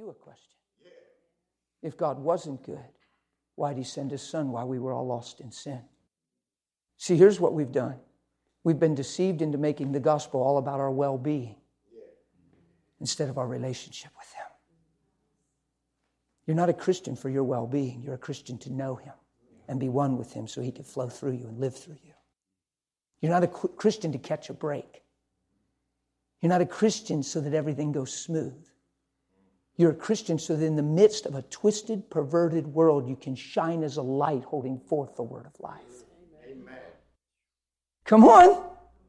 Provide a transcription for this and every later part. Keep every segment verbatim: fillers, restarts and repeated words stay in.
a question. If God wasn't good, why did He send His Son while we were all lost in sin? See, here's what we've done. We've been deceived into making the gospel all about our well-being instead of our relationship with Him. You're not a Christian for your well-being. You're a Christian to know Him and be one with Him so He can flow through you and live through you. You're not a Christian to catch a break. You're not a Christian so that everything goes smooth. You're a Christian so that in the midst of a twisted, perverted world, you can shine as a light holding forth the word of life. Amen. Come on.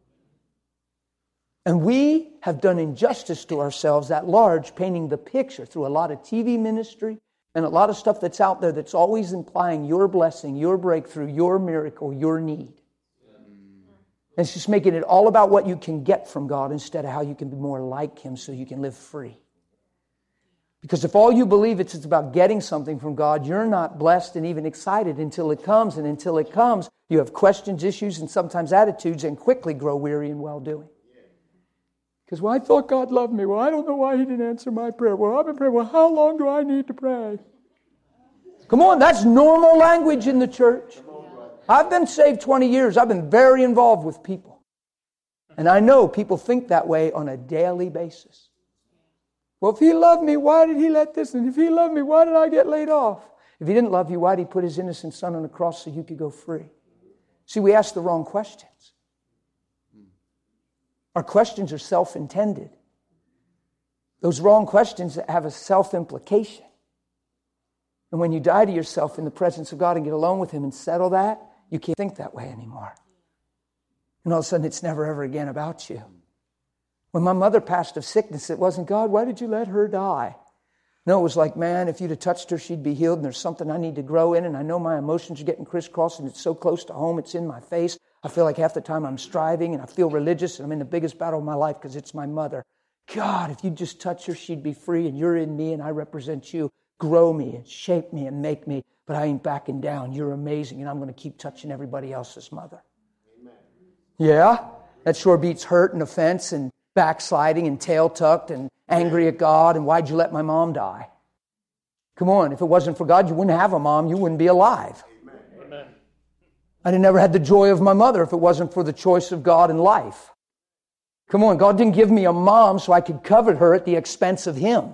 And we have done injustice to ourselves at large, painting the picture through a lot of T V ministry and a lot of stuff that's out there that's always implying your blessing, your breakthrough, your miracle, your need. And it's just making it all about what you can get from God instead of how you can be more like Him so you can live free. Because if all you believe it's, it's about getting something from God, you're not blessed and even excited until it comes. And until it comes, you have questions, issues, and sometimes attitudes and quickly grow weary in well-doing. Because, well, I thought God loved me. Well, I don't know why He didn't answer my prayer. Well, I've been praying. Well, how long do I need to pray? Come on, that's normal language in the church. I've been saved twenty years. I've been very involved with people. And I know people think that way on a daily basis. Well, if He loved me, why did He let this? And if He loved me, why did I get laid off? If He didn't love you, why did He put His innocent Son on the cross so you could go free? See, we ask the wrong questions. Our questions are self-intended. Those wrong questions have a self-implication. And when you die to yourself in the presence of God and get alone with Him and settle that, you can't think that way anymore. And all of a sudden, it's never ever again about you. When my mother passed of sickness, it wasn't, God, why did you let her die? No, it was like, man, if you'd have touched her, she'd be healed, and there's something I need to grow in, and I know my emotions are getting crisscrossed, and it's so close to home, it's in my face. I feel like half the time I'm striving, and I feel religious, and I'm in the biggest battle of my life because it's my mother. God, if you'd just touch her, she'd be free, and you're in me, and I represent you. Grow me, and shape me, and make me, but I ain't backing down. You're amazing, and I'm going to keep touching everybody else's mother. Amen. Yeah? That sure beats hurt and offense and backsliding and tail tucked and angry at God and why'd you let my mom die? Come on, if it wasn't for God, you wouldn't have a mom, you wouldn't be alive. Amen. I'd have never had the joy of my mother if it wasn't for the choice of God in life. Come on, God didn't give me a mom so I could covet her at the expense of Him.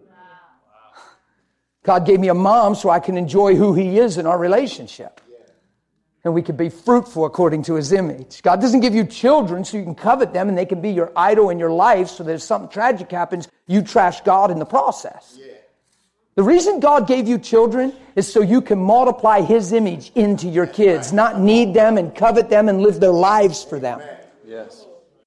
God gave me a mom so I can enjoy who He is in our relationship. And we can be fruitful according to His image. God doesn't give you children so you can covet them and they can be your idol in your life so that if something tragic happens, you trash God in the process. Yeah. The reason God gave you children is so you can multiply His image into your kids, not need them and covet them and live their lives for them. Yes.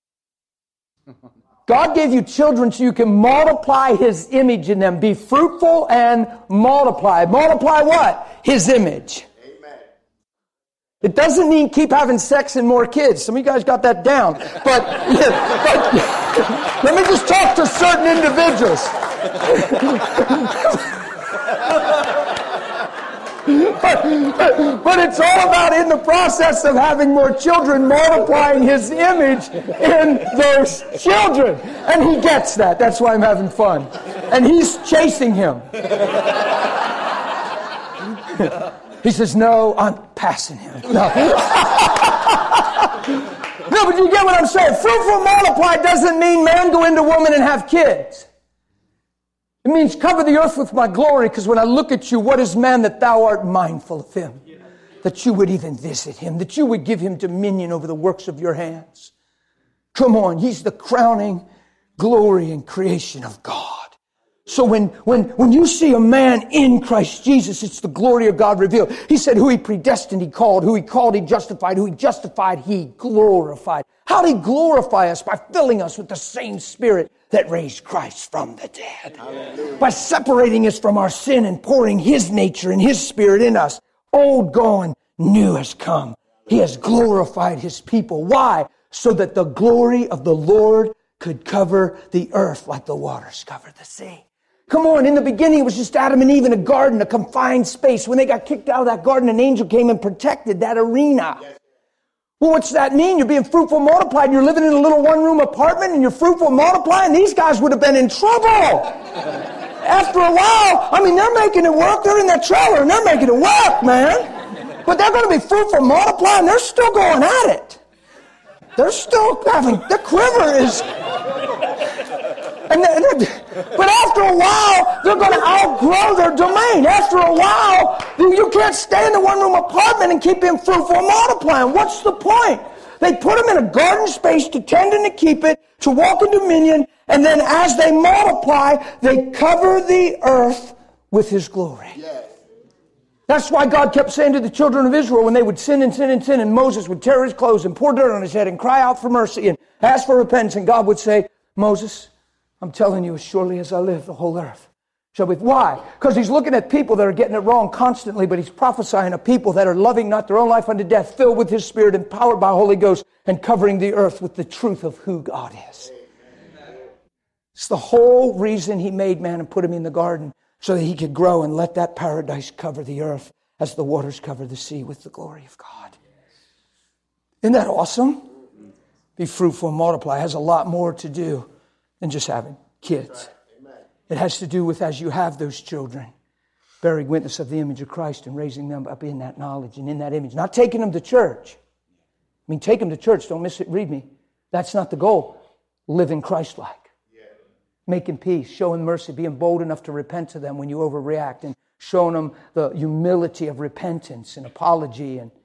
God gave you children so you can multiply His image in them. Be fruitful and multiply. Multiply what? His image. It doesn't mean keep having sex and more kids. Some of you guys got that down. But, but let me just talk to certain individuals. but, but it's all about in the process of having more children, multiplying His image in those children. And He gets that. That's why I'm having fun. And He's chasing him. He says, no, I'm passing him. No. No, but you get what I'm saying. Fruitful multiply doesn't mean man go into woman and have kids. It means cover the earth with my glory, because when I look at you, what is man that thou art mindful of him? That you would even visit him, that you would give him dominion over the works of your hands. Come on, He's the crowning glory and creation of God. So when, when, when you see a man in Christ Jesus, it's the glory of God revealed. He said who He predestined, He called. Who He called, He justified. Who He justified, He glorified. How did He glorify us? By filling us with the same Spirit that raised Christ from the dead. Hallelujah. By separating us from our sin and pouring His nature and His Spirit in us. Old gone, new has come. He has glorified His people. Why? So that the glory of the Lord could cover the earth like the waters cover the sea. Come on, in the beginning it was just Adam and Eve in a garden, a confined space. When they got kicked out of that garden, an angel came and protected that arena. Well, what's that mean? You're being fruitful, multiplied, and you're living in a little one-room apartment, and you're fruitful, multiplying. These guys would have been in trouble. After a while, I mean, they're making it work. They're in that trailer and they're making it work, man. But they're going to be fruitful, multiplying. They're still going at it. They're still having, the quiver is... And but after a while, they're going to outgrow their domain. After a while, you can't stay in the one-room apartment and keep being fruitful and multiplying. What's the point? They put them in a garden space to tend and to keep it, to walk in dominion, and then as they multiply, they cover the earth with His glory. Yes. That's why God kept saying to the children of Israel when they would sin and sin and sin, and Moses would tear his clothes and pour dirt on his head and cry out for mercy and ask for repentance, and God would say, Moses, I'm telling you, as surely as I live, the whole earth shall be. Why? Because He's looking at people that are getting it wrong constantly, but He's prophesying to people that are loving not their own life unto death, filled with His Spirit, empowered by Holy Ghost, and covering the earth with the truth of who God is. Amen. It's the whole reason He made man and put him in the garden, so that he could grow and let that paradise cover the earth as the waters cover the sea with the glory of God. Isn't that awesome? Be fruitful and multiply. It has a lot more to do than just having kids. It has to do with, as you have those children, bearing witness of the image of Christ and raising them up in that knowledge and in that image. Not taking them to church. I mean, take them to church. Don't miss it. Read me. That's not the goal. Living Christ-like. Making peace, showing mercy, being bold enough to repent to them when you overreact, and showing them the humility of repentance and apology, and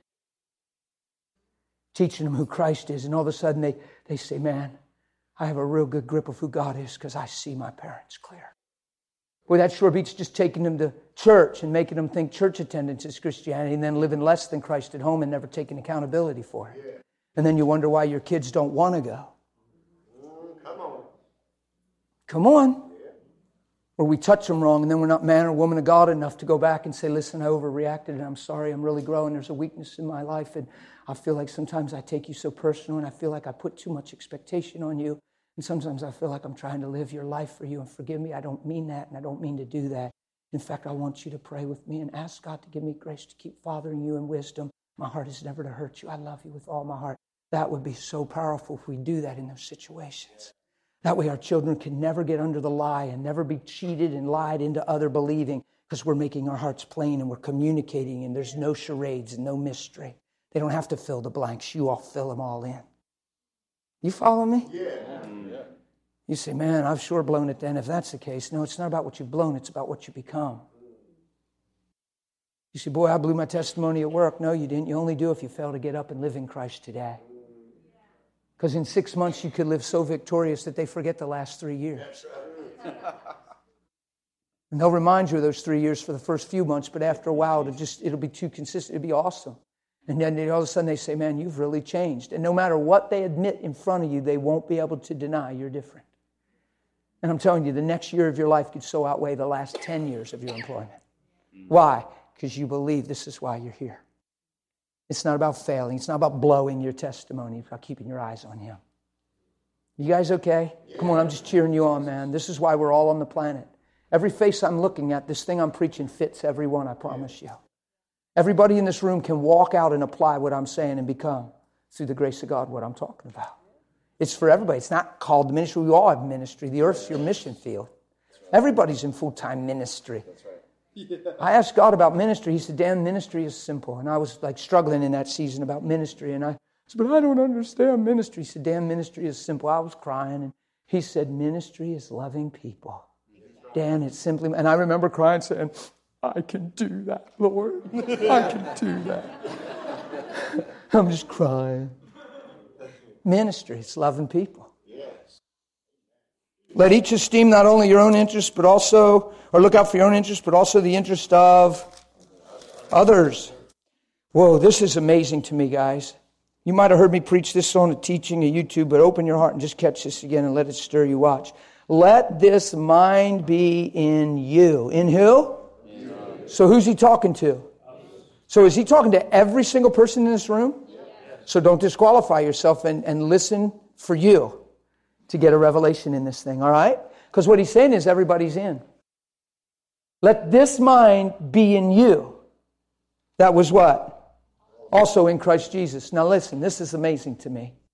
teaching them who Christ is. And all of a sudden they, they say, man, I have a real good grip of who God is because I see my parents clear. Boy, that sure beats just taking them to church and making them think church attendance is Christianity, and then living less than Christ at home and never taking accountability for it. Yeah. And then you wonder why your kids don't want to go. Mm, come on. Come on. Yeah. Or we touch them wrong, and then we're not man or woman of God enough to go back and say, listen, I overreacted, and I'm sorry, I'm really growing. There's a weakness in my life, and I feel like sometimes I take you so personal, and I feel like I put too much expectation on you. And sometimes I feel like I'm trying to live your life for you, and forgive me, I don't mean that, and I don't mean to do that. In fact, I want you to pray with me and ask God to give me grace to keep fathering you in wisdom. My heart is never to hurt you. I love you with all my heart. That would be so powerful if we do that in those situations. That way our children can never get under the lie and never be cheated and lied into other believing, because we're making our hearts plain and we're communicating, and there's no charades and no mystery. They don't have to fill the blanks. You all fill them all in. You follow me? Yeah. You say, man, I've sure blown it then if that's the case. No, it's not about what you've blown. It's about what you become. You say, boy, I blew my testimony at work. No, you didn't. You only do if you fail to get up and live in Christ today. Because in six months you could live so victorious that they forget the last three years. And they'll remind you of those three years for the first few months, but after a while it'll just it'll be too consistent. It'll be awesome. And then all of a sudden they say, man, you've really changed. And no matter what they admit in front of you, they won't be able to deny you're different. And I'm telling you, the next year of your life could so outweigh the last ten years of your employment. Why? Because you believe this is why you're here. It's not about failing. It's not about blowing your testimony. It's about keeping your eyes on Him. You guys okay? Yeah. Come on, I'm just cheering you on, man. This is why we're all on the planet. Every face I'm looking at, this thing I'm preaching fits everyone, I promise you. Everybody in this room can walk out and apply what I'm saying and become, through the grace of God, what I'm talking about. It's for everybody. It's not called the ministry. We all have ministry. The earth's your mission field. Everybody's in full-time ministry. That's right. Yeah. I asked God about ministry. He said, Dan, ministry is simple. And I was like struggling in that season about ministry. And I said, but I don't understand ministry. He said, Dan, ministry is simple. I was crying. And he said, ministry is loving people. Dan, it's simply... And I remember crying saying, I can do that, Lord. I can do that. I'm just crying. Ministry, it's loving people. Yes. Let each esteem not only your own interest, but also, or look out for your own interest, but also the interest of others. Whoa, this is amazing to me, guys. You might have heard me preach this on a teaching, a YouTube, but open your heart and just catch this again and let it stir you. Watch. Let this mind be in you. In who? In you. So who's he talking to? So is he talking to every single person in this room? So don't disqualify yourself and, and listen for you to get a revelation in this thing, all right? Because what he's saying is everybody's in. Let this mind be in you. That was what? Also in Christ Jesus. Now listen, this is amazing to me.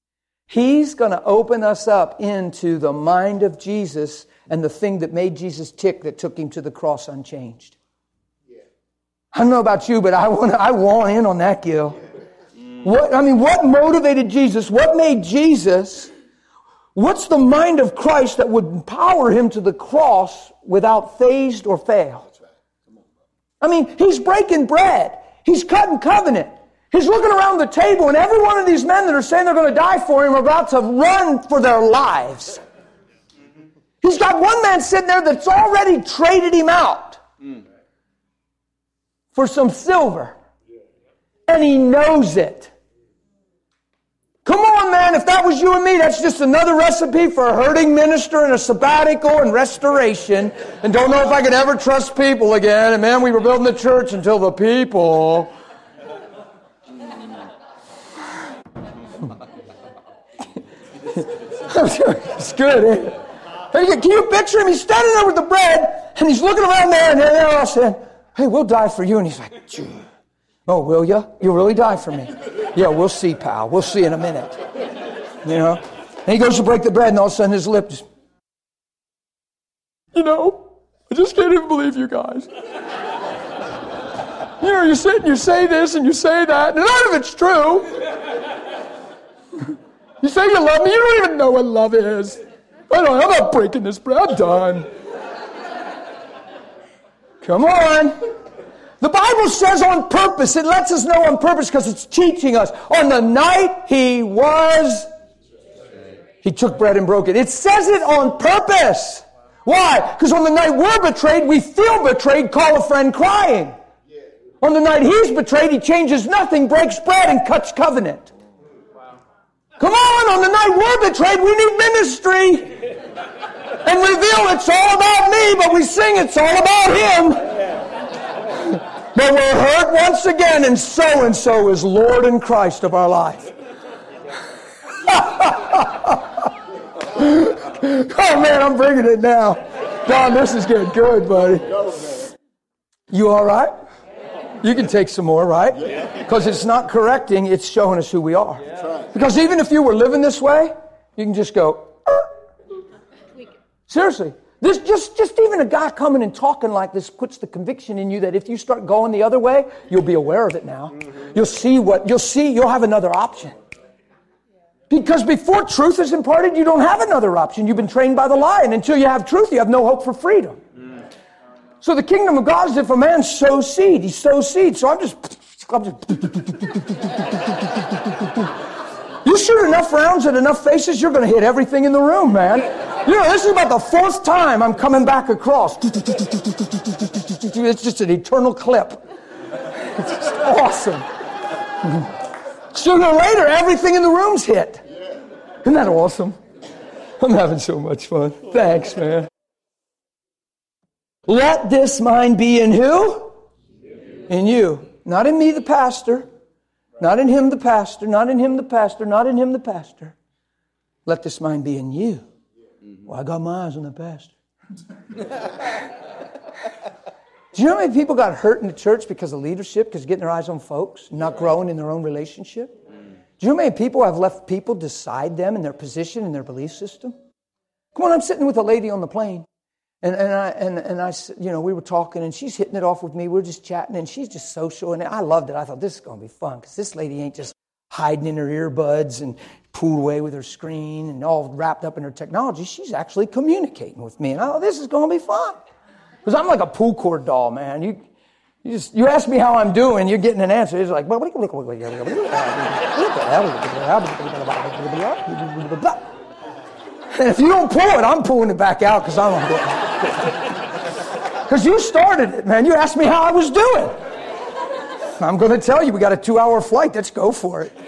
He's going to open us up into the mind of Jesus and the thing that made Jesus tick that took him to the cross unchanged. Yeah. I don't know about you, but I want I want in on that, Gil. Mm. What I mean, what motivated Jesus? What made Jesus? What's the mind of Christ that would empower him to the cross without phased or failed? I mean, he's breaking bread. He's cutting covenant. He's looking around the table, and every one of these men that are saying they're going to die for him are about to run for their lives. He's got one man sitting there that's already traded him out for some silver. And he knows it. Come on, man, if that was you and me, that's just another recipe for a hurting minister and a sabbatical and restoration. And don't know if I could ever trust people again. And man, we were building the church until the people... It's good, eh? Can you picture him? He's standing there with the bread, and he's looking around there, and they're all saying, hey, we'll die for you. And he's like, Gee. Oh, will you? You'll really die for me? Yeah, we'll see, pal. We'll see in a minute. You know? And he goes to break the bread, and all of a sudden his lips, you know, I just can't even believe you guys. You know, you sit and you say this and you say that, and none of it's true. You say you love me, you don't even know what love is. I don't, I'm not breaking this bread. I'm done. Come on. The Bible says on purpose. It lets us know on purpose because it's teaching us. On the night he was, he took bread and broke it. It says it on purpose. Why? Because on the night we're betrayed, we feel betrayed, call a friend crying. On the night he's betrayed, he changes nothing, breaks bread, and cuts covenant. Come on, on the night we're betrayed, we need ministry. And reveal it's all about me, but we sing it's all about him. But we're hurt once again, and so-and-so is Lord and Christ of our life. Oh man, I'm bringing it now. Don, this is getting good, buddy. You all right? You can take some more, right? Because it's not correcting, it's showing us who we are. Because even if you were living this way, you can just go, er. Seriously. This just, just even a guy coming and talking like this puts the conviction in you that if you start going the other way, you'll be aware of it now. You'll see what, you'll see, you'll have another option. Because before truth is imparted, you don't have another option. You've been trained by the lie, and until you have truth, you have no hope for freedom. So the kingdom of God is if a man sows seed, he sows seed. So I'm just, I'm just you shoot enough rounds at enough faces, you're going to hit everything in the room, man. You know, this is about the fourth time I'm coming back across. It's just an eternal clip. It's just awesome. Sooner or later, everything in the room's hit. Isn't that awesome? I'm having so much fun. Thanks, man. Let this mind be in who? In you. Not in me, the pastor. Not in him, the pastor. Not in him, the pastor. Not in him, the pastor. Let this mind be in you. Well, I got my eyes on the pastor. Do you know how many people got hurt in the church because of leadership, because of getting their eyes on folks, not growing in their own relationship? Do you know how many people have left people decide them and their position and their belief system? Come on, I'm sitting with a lady on the plane. And and I and and I, you know, we were talking, and she's hitting it off with me. We were just chatting, and she's just social, and I loved it. I thought this is going to be fun because this lady ain't just hiding in her earbuds and pulled away with her screen and all wrapped up in her technology. She's actually communicating with me, and I thought this is going to be fun because I'm like a pull cord doll, man. You you just you ask me how I'm doing, you're getting an answer. It's like, and if you don't pull it, I'm pulling it back out because I'm on it. Because you started it, man. You asked me how I was doing. I'm going to tell you, we got a two-hour flight. Let's go for it.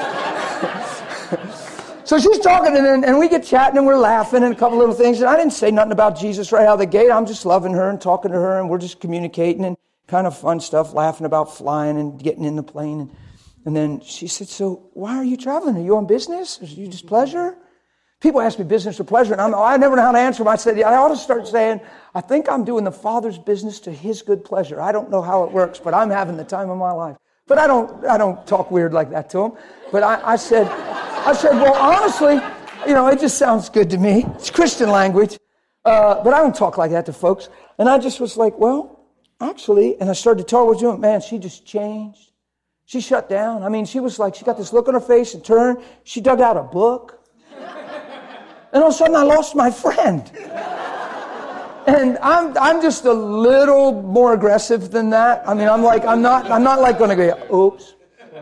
So she's talking, and, and we get chatting, and we're laughing, and a couple little things. And I didn't say nothing about Jesus right out of the gate. I'm just loving her and talking to her, and we're just communicating and kind of fun stuff, laughing about flying and getting in the plane. And, and then she said, so why are you traveling? Are you on business? Are you just pleasure? People ask me business or pleasure, and I'm, I never know how to answer them. I said, yeah, I ought to start saying, I think I'm doing the Father's business to His good pleasure. I don't know how it works, but I'm having the time of my life. But I don't I don't talk weird like that to them. But I, I said, I said, well, honestly, you know, it just sounds good to me. It's Christian language. Uh, but I don't talk like that to folks. And I just was like, well, actually, and I started to tell her what doing. Man, she just changed. She shut down. I mean, she was like, she got this look on her face and turned. She dug out a book. And all of a sudden I lost my friend. And I'm I'm just a little more aggressive than that. I mean, I'm like, I'm not, I'm not like going to go, oops.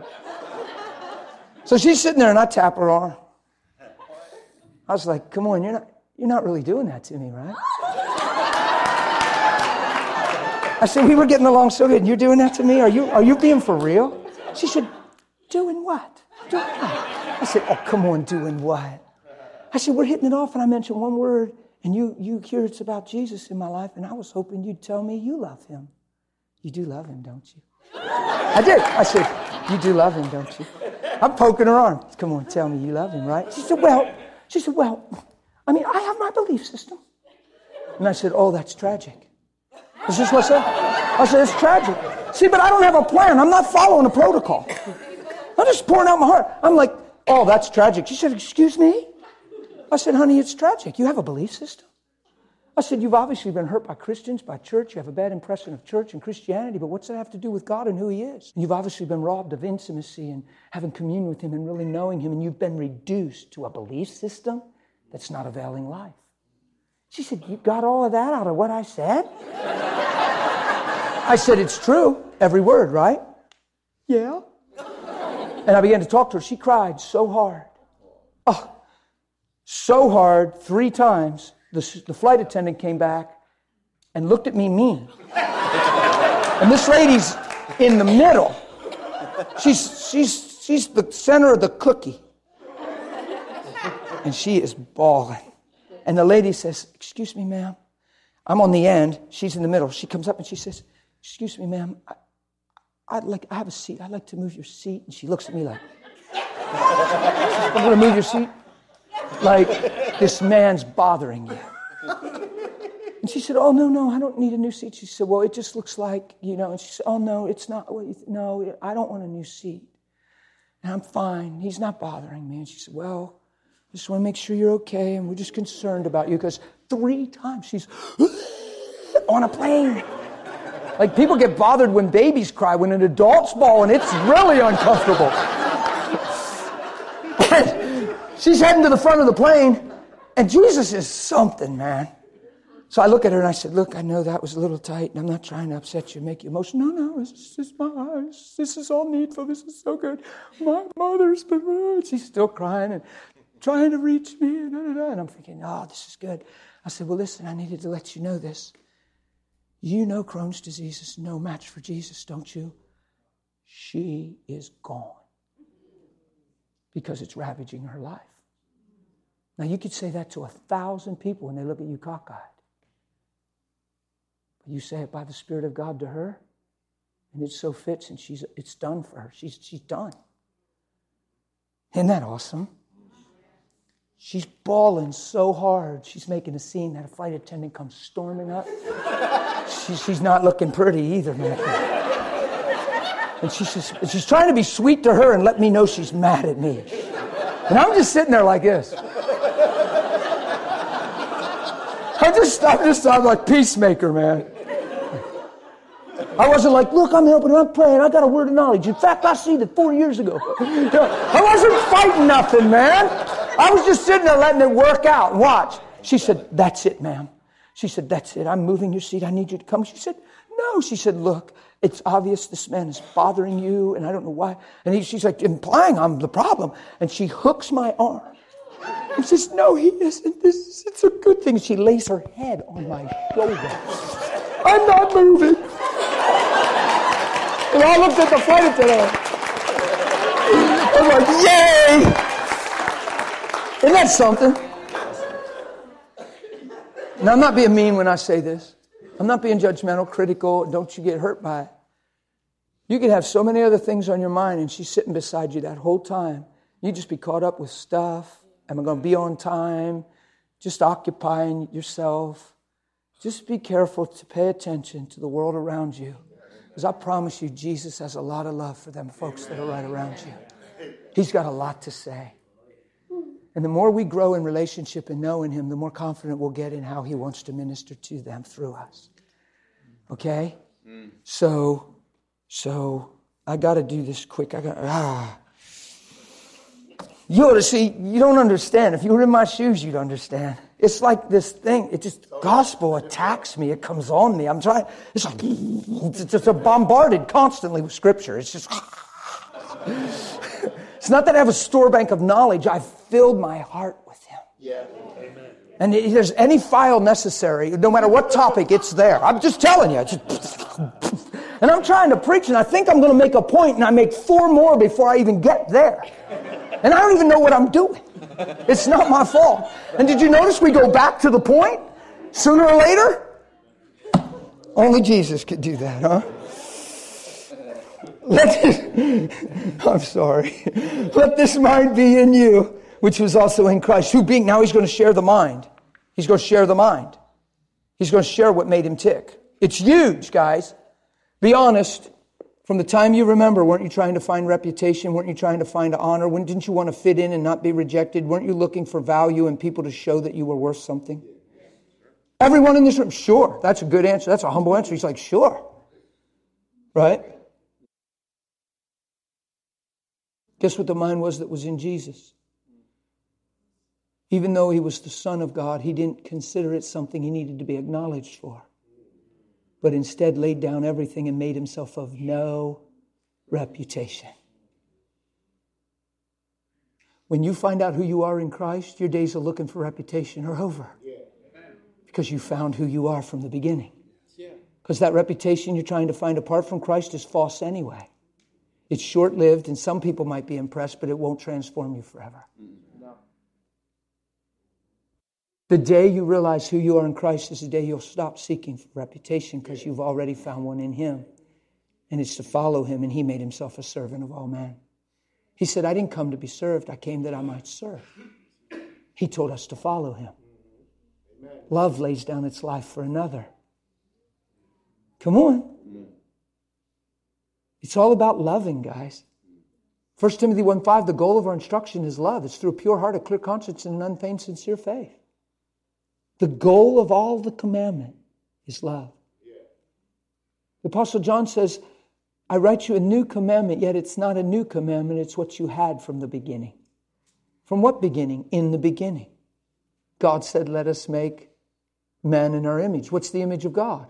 So she's sitting there and I tap her arm. I was like, come on, you're not, you're not really doing that to me, right? I said, we were getting along so good and you're doing that to me? Are you, are you being for real? She said, doing what? Doing what? I said, oh, come on, doing what? I said, we're hitting it off and I mentioned one word and you, you hear it's about Jesus in my life and I was hoping you'd tell me you love him. You do love him, don't you? I did. I said, you do love him, don't you? I'm poking her arm. Come on, tell me you love him, right? She said, well, she said, well, I mean, I have my belief system. And I said, oh, that's tragic. Is this what I said? I said, it's tragic. See, but I don't have a plan. I'm not following a protocol. I'm just pouring out my heart. I'm like, oh, that's tragic. She said, excuse me? I said, honey, it's tragic. You have a belief system. I said, you've obviously been hurt by Christians, by church. You have a bad impression of church and Christianity, but what's that have to do with God and who he is? And you've obviously been robbed of intimacy and having communion with him and really knowing him, and you've been reduced to a belief system that's not availing life. She said, you got all of that out of what I said? I said, it's true. Every word, right? Yeah. And I began to talk to her. She cried so hard. Oh, so hard, three times. The, the flight attendant came back and looked at me mean. And this lady's in the middle. She's, she's, she's the center of the cookie. And she is bawling. And the lady says, excuse me, ma'am. I'm on the end. She's in the middle. She comes up and she says, excuse me, ma'am. I, I'd like, I have a seat. I'd like to move your seat. And she looks at me like, I'm going to move your seat? Like, this man's bothering you. And she said, oh, no, no, I don't need a new seat. She said, well, it just looks like, you know. And she said, oh, no, it's not. No, I don't want a new seat. And I'm fine. He's not bothering me. And she said, well, I just want to make sure you're okay. And we're just concerned about you. Because three times she's on a plane. Like, people get bothered when babies cry, when an adult's bawling. It's really uncomfortable. She's heading to the front of the plane, and Jesus is something, man. So I look at her and I said, look, I know that was a little tight, and I'm not trying to upset you, make you emotional. No, no, it's just my eyes. This is all needful. This is so good. My mother's been, she's still crying and trying to reach me. And, da, da, da. And I'm thinking, oh, this is good. I said, well, listen, I needed to let you know this. You know Crohn's disease is no match for Jesus, don't you? She is gone because it's ravaging her life. Now, you could say that to a thousand people when they look at you cockeyed. But you say it by the Spirit of God to her, and it so fits, and she's it's done for her. She's, she's done. Isn't that awesome? She's bawling so hard. She's making a scene that a flight attendant comes storming up. She, she's not looking pretty either, man. And she's, just, she's trying to be sweet to her and let me know she's mad at me. And I'm just sitting there like this. I just, I'm just, I'm like peacemaker, man. I wasn't like, look, I'm helping, I'm praying, I got a word of knowledge. In fact, I see that four years ago. I wasn't fighting nothing, man. I was just sitting there letting it work out. Watch. She said, that's it, ma'am. She said, that's it. I'm moving your seat. I need you to come. She said, no. She said, look, it's obvious this man is bothering you, and I don't know why. And he, she's like, implying I'm the problem. And she hooks my arm. And says, no, he isn't. This is, it's a good thing. She lays her head on my shoulder. I'm not moving. And I looked at the flight attendant. I was like, yay! Isn't that something? Now, I'm not being mean when I say this. I'm not being judgmental, critical. Don't you get hurt by it. You could have so many other things on your mind, and she's sitting beside you that whole time. You just be caught up with stuff. Am I going to be on time? Just occupying yourself. Just be careful to pay attention to the world around you. Because I promise you, Jesus has a lot of love for them folks that are right around you. He's got a lot to say. And the more we grow in relationship and knowing Him, the more confident we'll get in how He wants to minister to them through us. Okay? Mm. So, so I got to do this quick. I got ah. You ought to see, you don't understand. If you were in my shoes, you'd understand. It's like this thing. It just, gospel attacks me. It comes on me. I'm trying, it's like, it's just a bombarded constantly with Scripture. It's just, it's not that I have a store bank of knowledge. I've filled my heart with Him. Yeah. Amen. And if there's any file necessary, no matter what topic, it's there. I'm just telling you. It's just, and I'm trying to preach, and I think I'm going to make a point, and I make four more before I even get there. And I don't even know what I'm doing. It's not my fault. And did you notice we go back to the point? Sooner or later? Only Jesus could do that, huh? Let this, I'm sorry. Let this mind be in you, which was also in Christ. Who being, now he's going to share the mind. He's going to share the mind. He's going to share what made him tick. It's huge, guys. Be honest. From the time you remember, weren't you trying to find reputation? Weren't you trying to find honor? When didn't you want to fit in and not be rejected? Weren't you looking for value and people to show that you were worth something? Everyone in this room, sure. That's a good answer. That's a humble answer. He's like, sure. Right? Guess what the mind was that was in Jesus? Even though He was the Son of God, He didn't consider it something He needed to be acknowledged for, but instead laid down everything and made Himself of no reputation. When you find out who you are in Christ, your days of looking for reputation are over. Because you found who you are from the beginning. Because that reputation you're trying to find apart from Christ is false anyway. It's short-lived, and some people might be impressed, but it won't transform you forever. The day you realize who you are in Christ is the day you'll stop seeking for reputation, because you've already found one in Him. And it's to follow Him, and He made Himself a servant of all men. He said, I didn't come to be served. I came that I might serve. He told us to follow Him. Love lays down its life for another. Come on. It's all about loving, guys. First Timothy one five, the goal of our instruction is love. It's through a pure heart, a clear conscience, and an unfeigned, sincere faith. The goal of all the commandment is love. The Apostle John says, I write you a new commandment, yet it's not a new commandment. It's what you had from the beginning. From what beginning? In the beginning. God said, let us make man in our image. What's the image of God?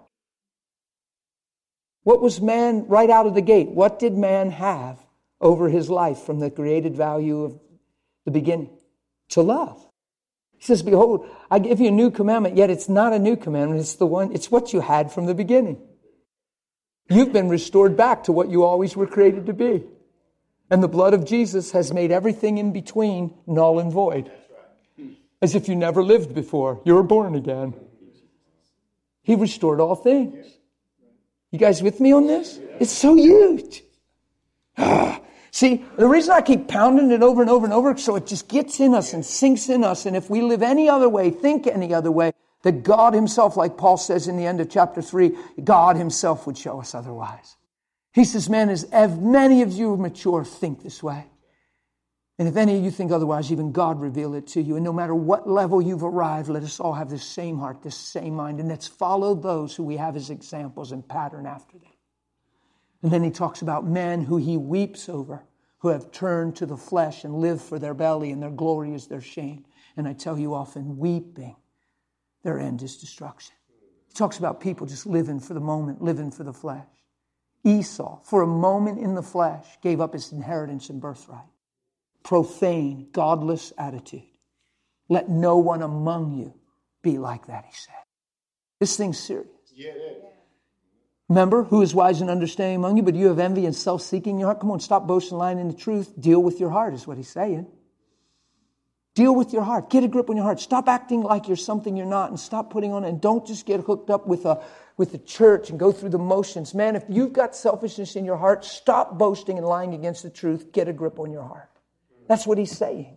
What was man right out of the gate? What did man have over his life from the created value of the beginning? To love. He says, behold, I give you a new commandment, yet it's not a new commandment. It's the one, it's what you had from the beginning. You've been restored back to what you always were created to be. And the blood of Jesus has made everything in between null and void. As if you never lived before. You were born again. He restored all things. You guys with me on this? It's so huge. Ah. See, the reason I keep pounding it over and over and over, so it just gets in us and sinks in us. And if we live any other way, think any other way, that God Himself, like Paul says in the end of chapter three, God Himself would show us otherwise. He says, man, as many of you mature, think this way. And if any of you think otherwise, even God reveal it to you. And no matter what level you've arrived, let us all have this same heart, this same mind. And let's follow those who we have as examples and pattern after them. And then he talks about men who he weeps over, who have turned to the flesh and live for their belly, and their glory is their shame. And I tell you often, weeping, their end is destruction. He talks about people just living for the moment, living for the flesh. Esau, for a moment in the flesh, gave up his inheritance and birthright. Profane, godless attitude. Let no one among you be like that, he said. This thing's serious. Yeah, yeah. Remember, who is wise and understanding among you, but you have envy and self-seeking in your heart? Come on, stop boasting, lying in the truth. Deal with your heart is what he's saying. Deal with your heart. Get a grip on your heart. Stop acting like you're something you're not, and stop putting on it. And don't just get hooked up with a with the church and go through the motions. Man, if you've got selfishness in your heart, stop boasting and lying against the truth. Get a grip on your heart. That's what he's saying.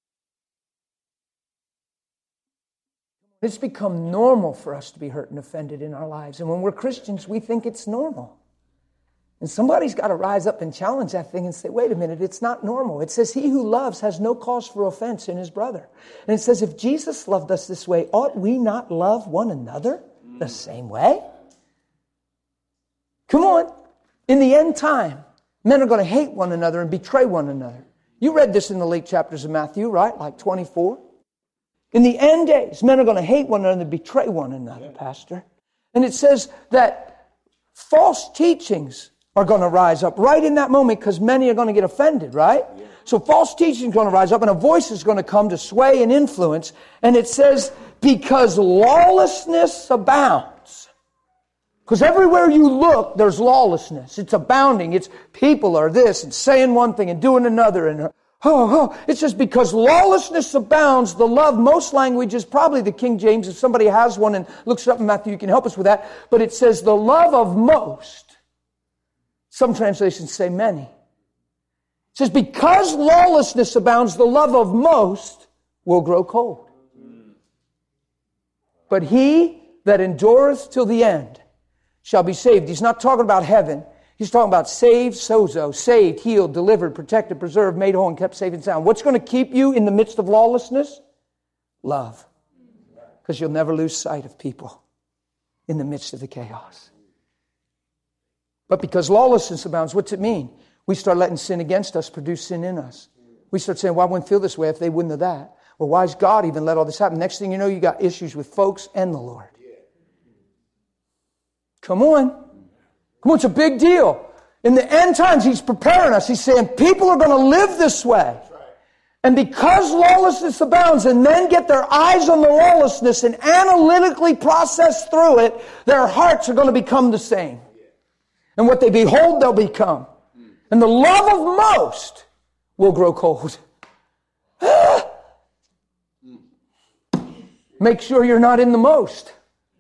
It's become normal for us to be hurt and offended in our lives. And when we're Christians, we think it's normal. And somebody's got to rise up and challenge that thing and say, wait a minute, it's not normal. It says he who loves has no cause for offense in his brother. And it says if Jesus loved us this way, ought we not love one another the same way? Come on. In the end time, men are going to hate one another and betray one another. You read this in the late chapters of Matthew, right? Like twenty-four. In the end days, men are going to hate one another and betray one another, Pastor. And it says that false teachings are going to rise up right in that moment because many are going to get offended, right? Yeah. So false teaching is going to rise up and a voice is going to come to sway and influence. And it says, because lawlessness abounds. Because everywhere you look, there's lawlessness. It's abounding. It's people are this and saying one thing and doing another. And oh, oh. It says, because lawlessness abounds, the love, most languages, probably the King James, if somebody has one and looks it up in Matthew, you can help us with that. But it says, the love of most. Some translations say many. It says, because lawlessness abounds, the love of most will grow cold. But he that endureth till the end shall be saved. He's not talking about heaven. He's talking about saved, sozo, saved, healed, delivered, protected, preserved, made whole, and kept safe and sound. What's going to keep you in the midst of lawlessness? Love. Because you'll never lose sight of people in the midst of the chaos. But because lawlessness abounds, what's it mean? We start letting sin against us produce sin in us. We start saying, well, I wouldn't feel this way if they wouldn't have that. Well, why has God even let all this happen? Next thing you know, you got issues with folks and the Lord. Come on. Come on, it's a big deal. In the end times, He's preparing us. He's saying people are going to live this way. And because lawlessness abounds and men get their eyes on the lawlessness and analytically process through it, their hearts are going to become the same. And what they behold, they'll become. And the love of most will grow cold. Make sure you're not in the most.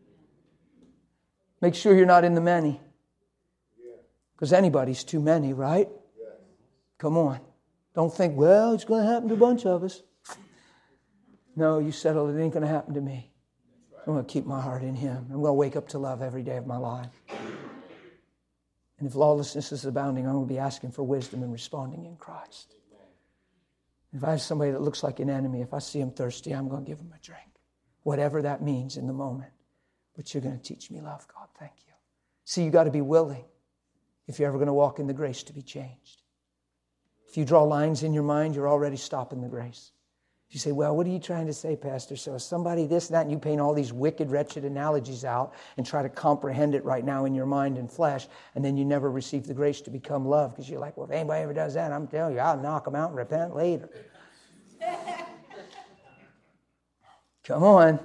Make sure you're not in the many. Because anybody's too many, right? Come on. Don't think, well, it's going to happen to a bunch of us. No, you settle it. It ain't going to happen to me. I'm going to keep my heart in Him. I'm going to wake up to love every day of my life. And if lawlessness is abounding, I'm going to be asking for wisdom and responding in Christ. If I have somebody that looks like an enemy, if I see him thirsty, I'm going to give him a drink. Whatever that means in the moment. But you're going to teach me love, God. Thank you. See, you got to be willing if you're ever going to walk in the grace to be changed. If you draw lines in your mind, you're already stopping the grace. If you say, well, what are you trying to say, Pastor? So is somebody this and that, and you paint all these wicked, wretched analogies out and try to comprehend it right now in your mind and flesh, and then you never receive the grace to become love because you're like, well, if anybody ever does that, I'm telling you, I'll knock them out and repent later. Come on.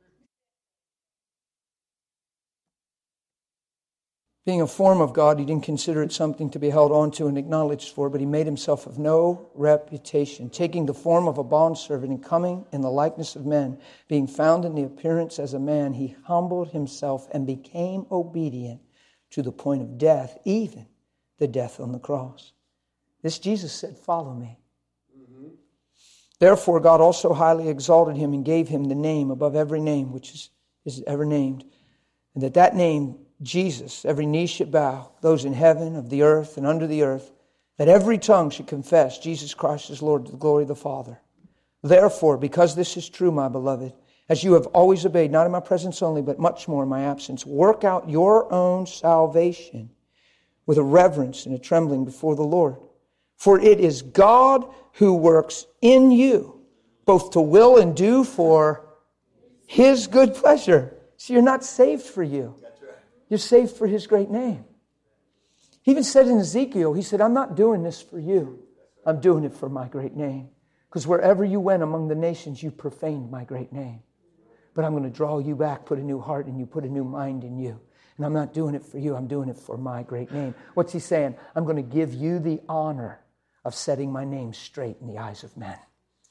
Being a form of God, He didn't consider it something to be held on to and acknowledged for, but He made Himself of no reputation, taking the form of a bondservant and coming in the likeness of men, being found in the appearance as a man, He humbled Himself and became obedient to the point of death, even the death on the cross. This Jesus said, follow me. Mm-hmm. Therefore, God also highly exalted Him and gave Him the name above every name which is, is ever named, and that that name Jesus, every knee should bow, those in heaven, of the earth, and under the earth, that every tongue should confess Jesus Christ is Lord to the glory of the Father. Therefore, because this is true, my beloved, as you have always obeyed, not in my presence only, but much more in my absence, work out your own salvation with a reverence and a trembling before the Lord. For it is God who works in you, both to will and do for His good pleasure. So you're not saved for you. You're saved for His great name. He even said in Ezekiel, He said, I'm not doing this for you. I'm doing it for my great name. Because wherever you went among the nations, you profaned my great name. But I'm going to draw you back, put a new heart in you, put a new mind in you. And I'm not doing it for you. I'm doing it for my great name. What's He saying? I'm going to give you the honor of setting my name straight in the eyes of men.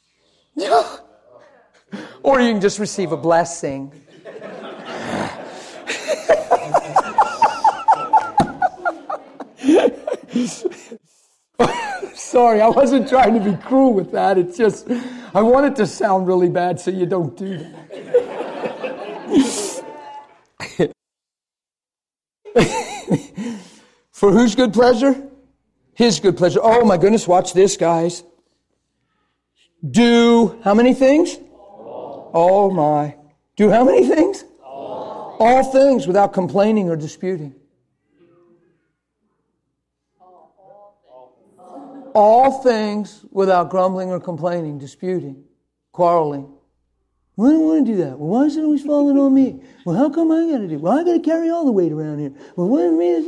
Or you can just receive a blessing. Sorry, I wasn't trying to be cruel with that. It's just, I want it to sound really bad so you don't do that. For whose good pleasure? His good pleasure. Oh my goodness, watch this, guys. Do how many things? All. Oh my. Do how many things? All. All things without complaining or disputing. All things without grumbling or complaining, disputing, quarreling. Well, I don't want to do that. Well, why is it always falling on me? Well, how come I got to do it? Well, I got to carry all the weight around here. Well, what is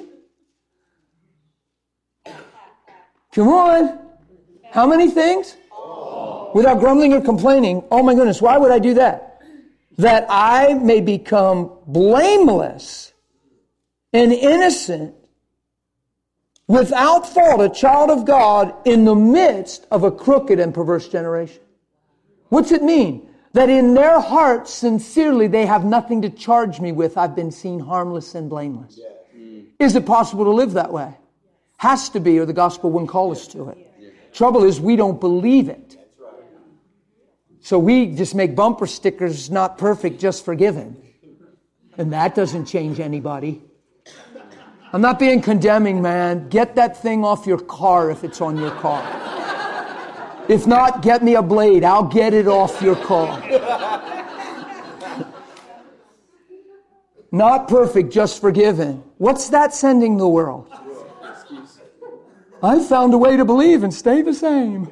it? Come on. How many things? All. Without grumbling or complaining. Oh my goodness, why would I do that? That I may become blameless and innocent, without fault, a child of God in the midst of a crooked and perverse generation. What's it mean? That in their hearts, sincerely, they have nothing to charge me with. I've been seen harmless and blameless. Yeah. Mm. Is it possible to live that way? Has to be, or the gospel wouldn't call us to it. Yeah. Trouble is, we don't believe it. Right. So we just make bumper stickers, not perfect, just forgiven. And that doesn't change anybody. I'm not being condemning, man. Get that thing off your car if it's on your car. If not, get me a blade. I'll get it off your car. Not perfect, just forgiven. What's that sending the world? I found a way to believe and stay the same.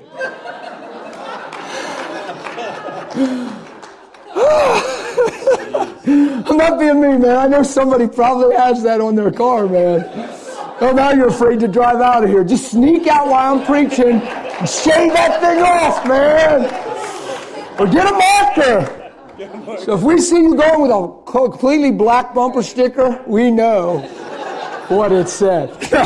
I'm not being mean, man. I know somebody probably has that on their car, man. Oh, now you're afraid to drive out of here. Just sneak out while I'm preaching and shave that thing off, man. Or get a marker. So if we see you going with a completely black bumper sticker, we know what it said.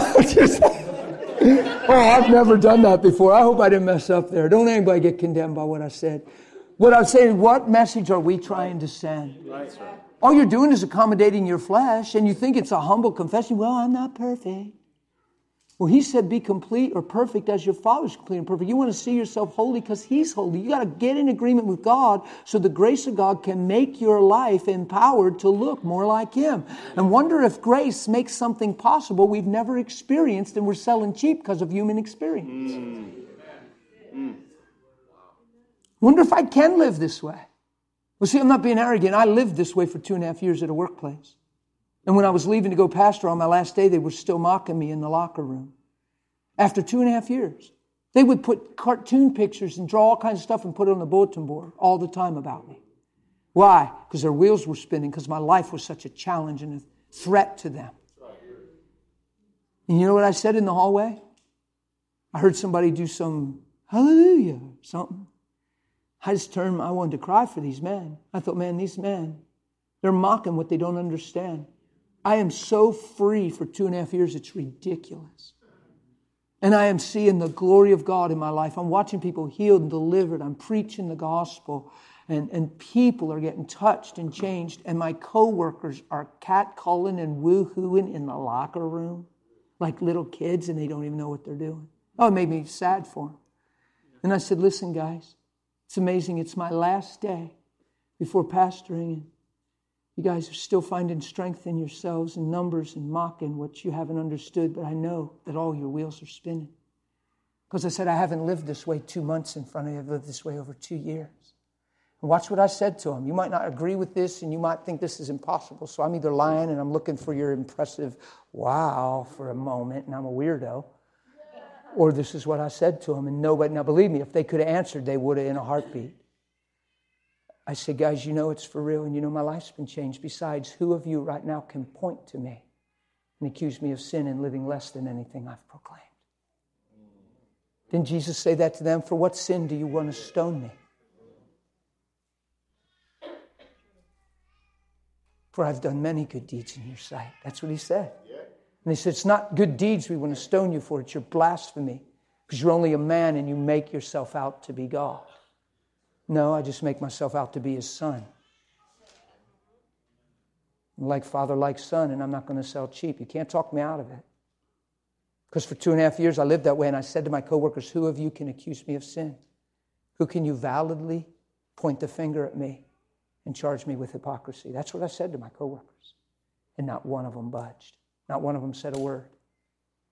Oh, I've never done that before. I hope I didn't mess up there. Don't anybody get condemned by what I said. What I'm saying, what message are we trying to send? Right, sir. All you're doing is accommodating your flesh, and you think it's a humble confession. Well, I'm not perfect. Well, he said be complete or perfect as your Father's complete and perfect. You want to see yourself holy because He's holy. You got to get in agreement with God so the grace of God can make your life empowered to look more like Him. And wonder if grace makes something possible we've never experienced and we're selling cheap because of human experience. Mm. Mm. Wonder if I can live this way. Well, see, I'm not being arrogant. I lived this way for two and a half years at a workplace. And when I was leaving to go pastor on my last day, they were still mocking me in the locker room. After two and a half years, they would put cartoon pictures and draw all kinds of stuff and put it on the bulletin board all the time about me. Why? Because their wheels were spinning, because my life was such a challenge and a threat to them. And you know what I said in the hallway? I heard somebody do some hallelujah or something. I just turned, I wanted to cry for these men. I thought, man, these men, they're mocking what they don't understand. I am so free for two and a half years, it's ridiculous. And I am seeing the glory of God in my life. I'm watching people healed and delivered. I'm preaching the gospel. And, and people are getting touched and changed. And my coworkers are catcalling and woo-hooing in the locker room like little kids, and they don't even know what they're doing. Oh, it made me sad for them. And I said, listen, guys, it's amazing. It's my last day before pastoring. And you guys are still finding strength in yourselves in numbers and mocking what you haven't understood. But I know that all your wheels are spinning. Because I said, I haven't lived this way two months in front of you. I've lived this way over two years. And watch what I said to them. You might not agree with this and you might think this is impossible. So I'm either lying and I'm looking for your impressive wow for a moment and I'm a weirdo. Or this is what I said to them, and nobody, now believe me, if they could have answered, they would have in a heartbeat. I said, guys, you know it's for real, and you know my life's been changed. Besides, who of you right now can point to me and accuse me of sin and living less than anything I've proclaimed? Didn't Jesus say that to them? For what sin do you want to stone me? For I've done many good deeds in your sight. That's what he said. And they said, it's not good deeds we want to stone you for. It's your blasphemy. Because you're only a man and you make yourself out to be God. No, I just make myself out to be His son. Like father, like son, and I'm not going to sell cheap. You can't talk me out of it. Because for two and a half years I lived that way, and I said to my coworkers, who of you can accuse me of sin? Who can you validly point the finger at me and charge me with hypocrisy? That's what I said to my coworkers. And not one of them budged. Not one of them said a word.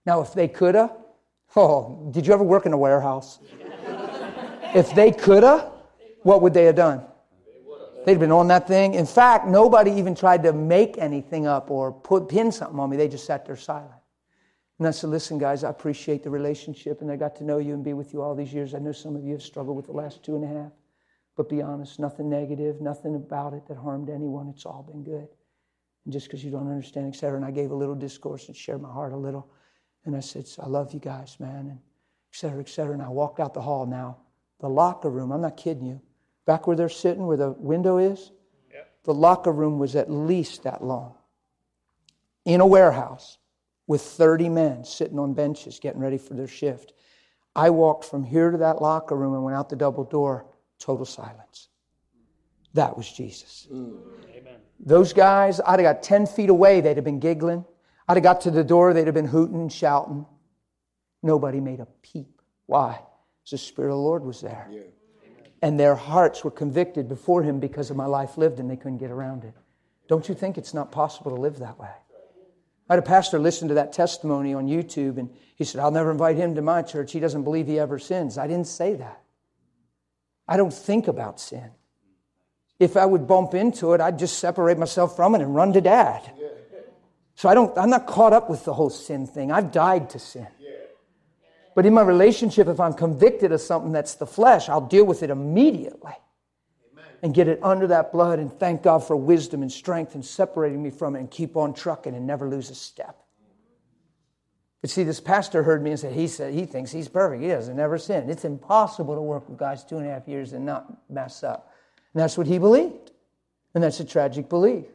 Now, if they coulda, oh, did you ever work in a warehouse? If they coulda, what would they have done? They'd have been on that thing. In fact, nobody even tried to make anything up or put pin something on me. They just sat there silent. And I said, listen, guys, I appreciate the relationship, and I got to know you and be with you all these years. I know some of you have struggled with the last two and a half. But be honest, nothing negative, nothing about it that harmed anyone. It's all been good. And just because you don't understand, et cetera. And I gave a little discourse and shared my heart a little. And I said, I love you guys, man, and et cetera, et cetera. And I walked out the hall. Now, the locker room, I'm not kidding you, back where they're sitting, where the window is, yep. The locker room was at least that long. In a warehouse with thirty men sitting on benches getting ready for their shift. I walked from here to that locker room and went out the double door, total silence. That was Jesus. Mm. Amen. Those guys, I'd have got ten feet away, they'd have been giggling. I'd have got to the door, they'd have been hooting and shouting. Nobody made a peep. Why? Because the Spirit of the Lord was there. Yeah. And their hearts were convicted before Him because of my life lived, and they couldn't get around it. Don't you think it's not possible to live that way? I had a pastor listen to that testimony on YouTube, and he said, I'll never invite him to my church. He doesn't believe he ever sins. I didn't say that. I don't think about sin. If I would bump into it, I'd just separate myself from it and run to Dad. So I don't, I'm not caught up with the whole sin thing. I've died to sin. But in my relationship, if I'm convicted of something that's the flesh, I'll deal with it immediately. And get it under that blood and thank God for wisdom and strength and separating me from it and keep on trucking and never lose a step. But see, this pastor heard me and said, he said he thinks he's perfect. He doesn't never sin. It's impossible to work with guys two and a half years and not mess up. And that's what he believed. And that's a tragic belief.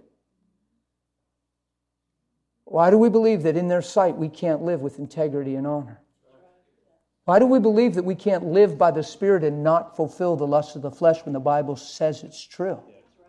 Why do we believe that in their sight we can't live with integrity and honor? Why do we believe that we can't live by the Spirit and not fulfill the lusts of the flesh when the Bible says it's true?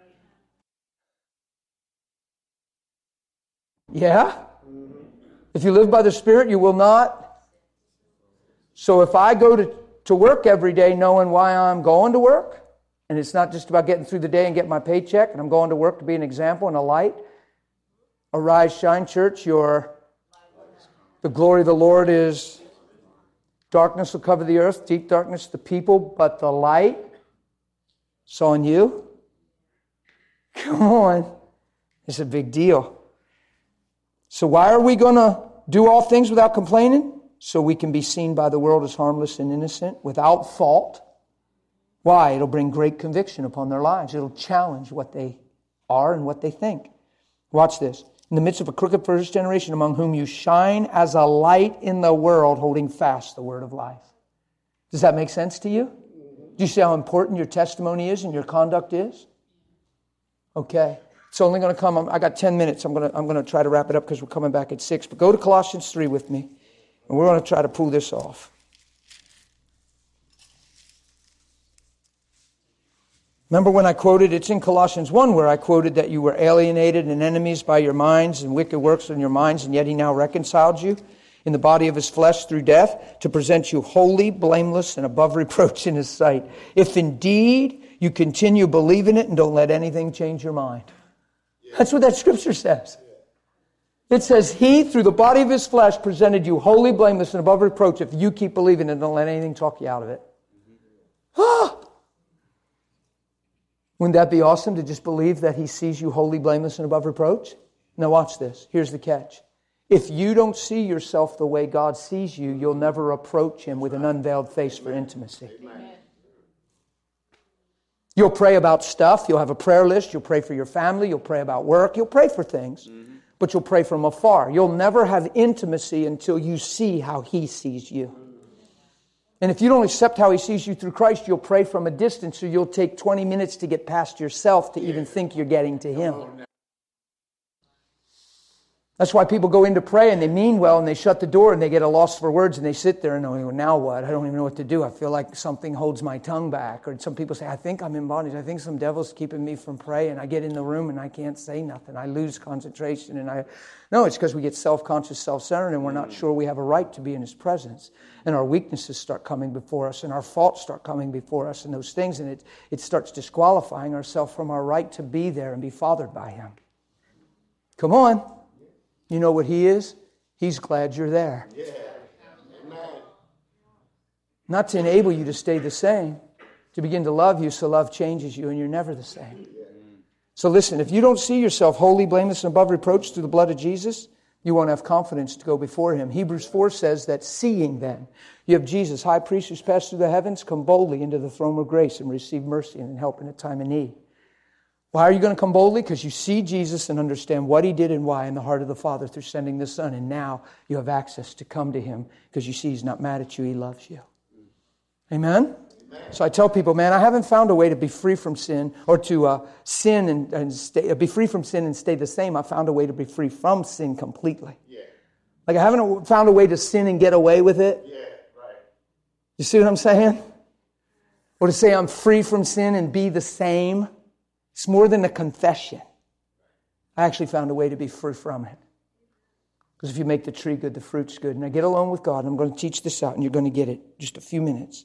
Yeah? If you live by the Spirit, you will not. So if I go to, to work every day knowing why I'm going to work, and it's not just about getting through the day and getting my paycheck, and I'm going to work to be an example and a light, arise, shine, church, your the glory of the Lord is... Darkness will cover the earth, deep darkness the people, but the light is on you. Come on. It's a big deal. So why are we going to do all things without complaining? So we can be seen by the world as harmless and innocent, without fault. Why? It'll bring great conviction upon their lives. It'll challenge what they are and what they think. Watch this. In the midst of a crooked first generation, among whom you shine as a light in the world, holding fast the word of life. Does that make sense to you? Do you see how important your testimony is and your conduct is? Okay. It's only going to come, I got ten minutes. I'm going to, I'm going to try to wrap it up because we're coming back at six. But go to Colossians three with me, and we're going to try to pull this off. Remember when I quoted, it's in Colossians one where I quoted that you were alienated and enemies by your minds and wicked works in your minds, and yet He now reconciled you in the body of His flesh through death to present you holy, blameless, and above reproach in His sight. If indeed you continue believing it and don't let anything change your mind. That's what that scripture says. It says He, through the body of His flesh, presented you holy, blameless, and above reproach if you keep believing it and don't let anything talk you out of it. Ah! Wouldn't that be awesome to just believe that He sees you holy, blameless, and above reproach? Now watch this. Here's the catch. If you don't see yourself the way God sees you, you'll never approach Him with an unveiled face for intimacy. Amen. You'll pray about stuff. You'll have a prayer list. You'll pray for your family. You'll pray about work. You'll pray for things. Mm-hmm. But you'll pray from afar. You'll never have intimacy until you see how He sees you. And if you don't accept how He sees you through Christ, you'll pray from a distance, so you'll take twenty minutes to get past yourself to even think you're getting to Him. That's why people go in to pray and they mean well and they shut the door and they get a loss for words and they sit there and go, now what? I don't even know what to do. I feel like something holds my tongue back. Or some people say, I think I'm in bondage. I think some devil's keeping me from praying. I get in the room and I can't say nothing. I lose concentration. And I No, it's because we get self-conscious, self-centered, and we're not sure we have a right to be in His presence. And our weaknesses start coming before us and our faults start coming before us and those things. And it, it starts disqualifying ourselves from our right to be there and be fathered by Him. Come on. You know what He is? He's glad you're there. Yeah. Amen. Not to enable you to stay the same, to begin to love you so love changes you and you're never the same. So listen, if you don't see yourself holy, blameless, and above reproach through the blood of Jesus, you won't have confidence to go before Him. Hebrews four says that seeing then, you have Jesus, high priest who's passed through the heavens, come boldly into the throne of grace and receive mercy and help in a time of need. Why are you going to come boldly? Because you see Jesus and understand what He did and why in the heart of the Father through sending the Son. And now you have access to come to Him because you see He's not mad at you. He loves you. Amen? So I tell people, man, I haven't found a way to be free from sin or to uh, sin and, and stay, be free from sin and stay the same. I found a way to be free from sin completely. Yeah. Like I haven't found a way to sin and get away with it. Yeah, right. You see what I'm saying? Or to say I'm free from sin and be the same. It's more than a confession. I actually found a way to be free from it. Because if you make the tree good, the fruit's good. And I get alone with God, and I'm going to teach this out, and you're going to get it in just a few minutes.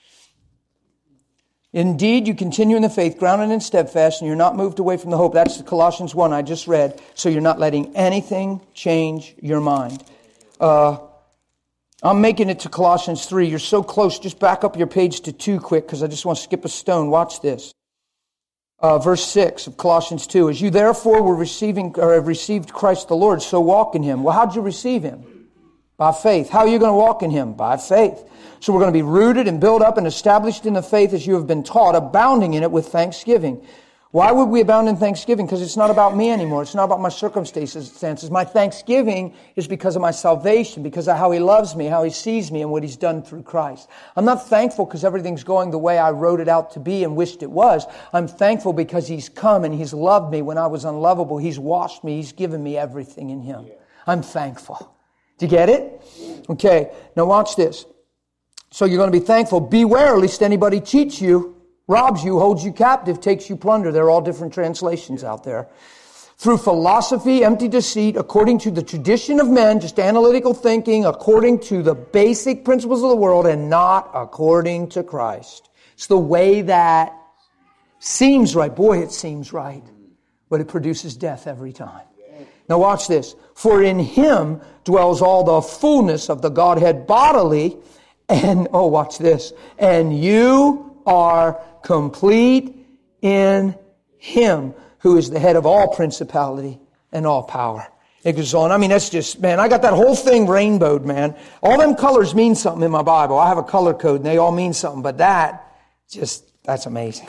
Indeed, you continue in the faith, grounded and steadfast, and you're not moved away from the hope. That's Colossians one I just read. So you're not letting anything change your mind. Uh, I'm making it to Colossians three. You're so close. Just back up your page to two quick, because I just want to skip a stone. Watch this. Uh, verse six of Colossians two. As you therefore were receiving, or have received Christ the Lord, so walk in Him. Well, how'd you receive Him? By faith. How are you going to walk in Him? By faith. So we're going to be rooted and built up and established in the faith as you have been taught, abounding in it with thanksgiving. Why would we abound in thanksgiving? Because it's not about me anymore. It's not about my circumstances. My thanksgiving is because of my salvation, because of how He loves me, how He sees me, and what He's done through Christ. I'm not thankful because everything's going the way I wrote it out to be and wished it was. I'm thankful because He's come and He's loved me when I was unlovable. He's washed me. He's given me everything in Him. I'm thankful. Do you get it? Okay, now watch this. So you're going to be thankful. Beware lest anybody cheats you, robs you, holds you captive, takes you plunder. There are all different translations out there. Through philosophy, empty deceit, according to the tradition of men, just analytical thinking, according to the basic principles of the world, and not according to Christ. It's the way that seems right. Boy, it seems right. But it produces death every time. Now watch this. For in Him dwells all the fullness of the Godhead bodily. And, oh, watch this. And you are complete in Him, who is the head of all principality and all power. It goes on. I mean, that's just, man, I got that whole thing rainbowed, man. All them colors mean something in my Bible. I have a color code and they all mean something. But that, just, that's amazing.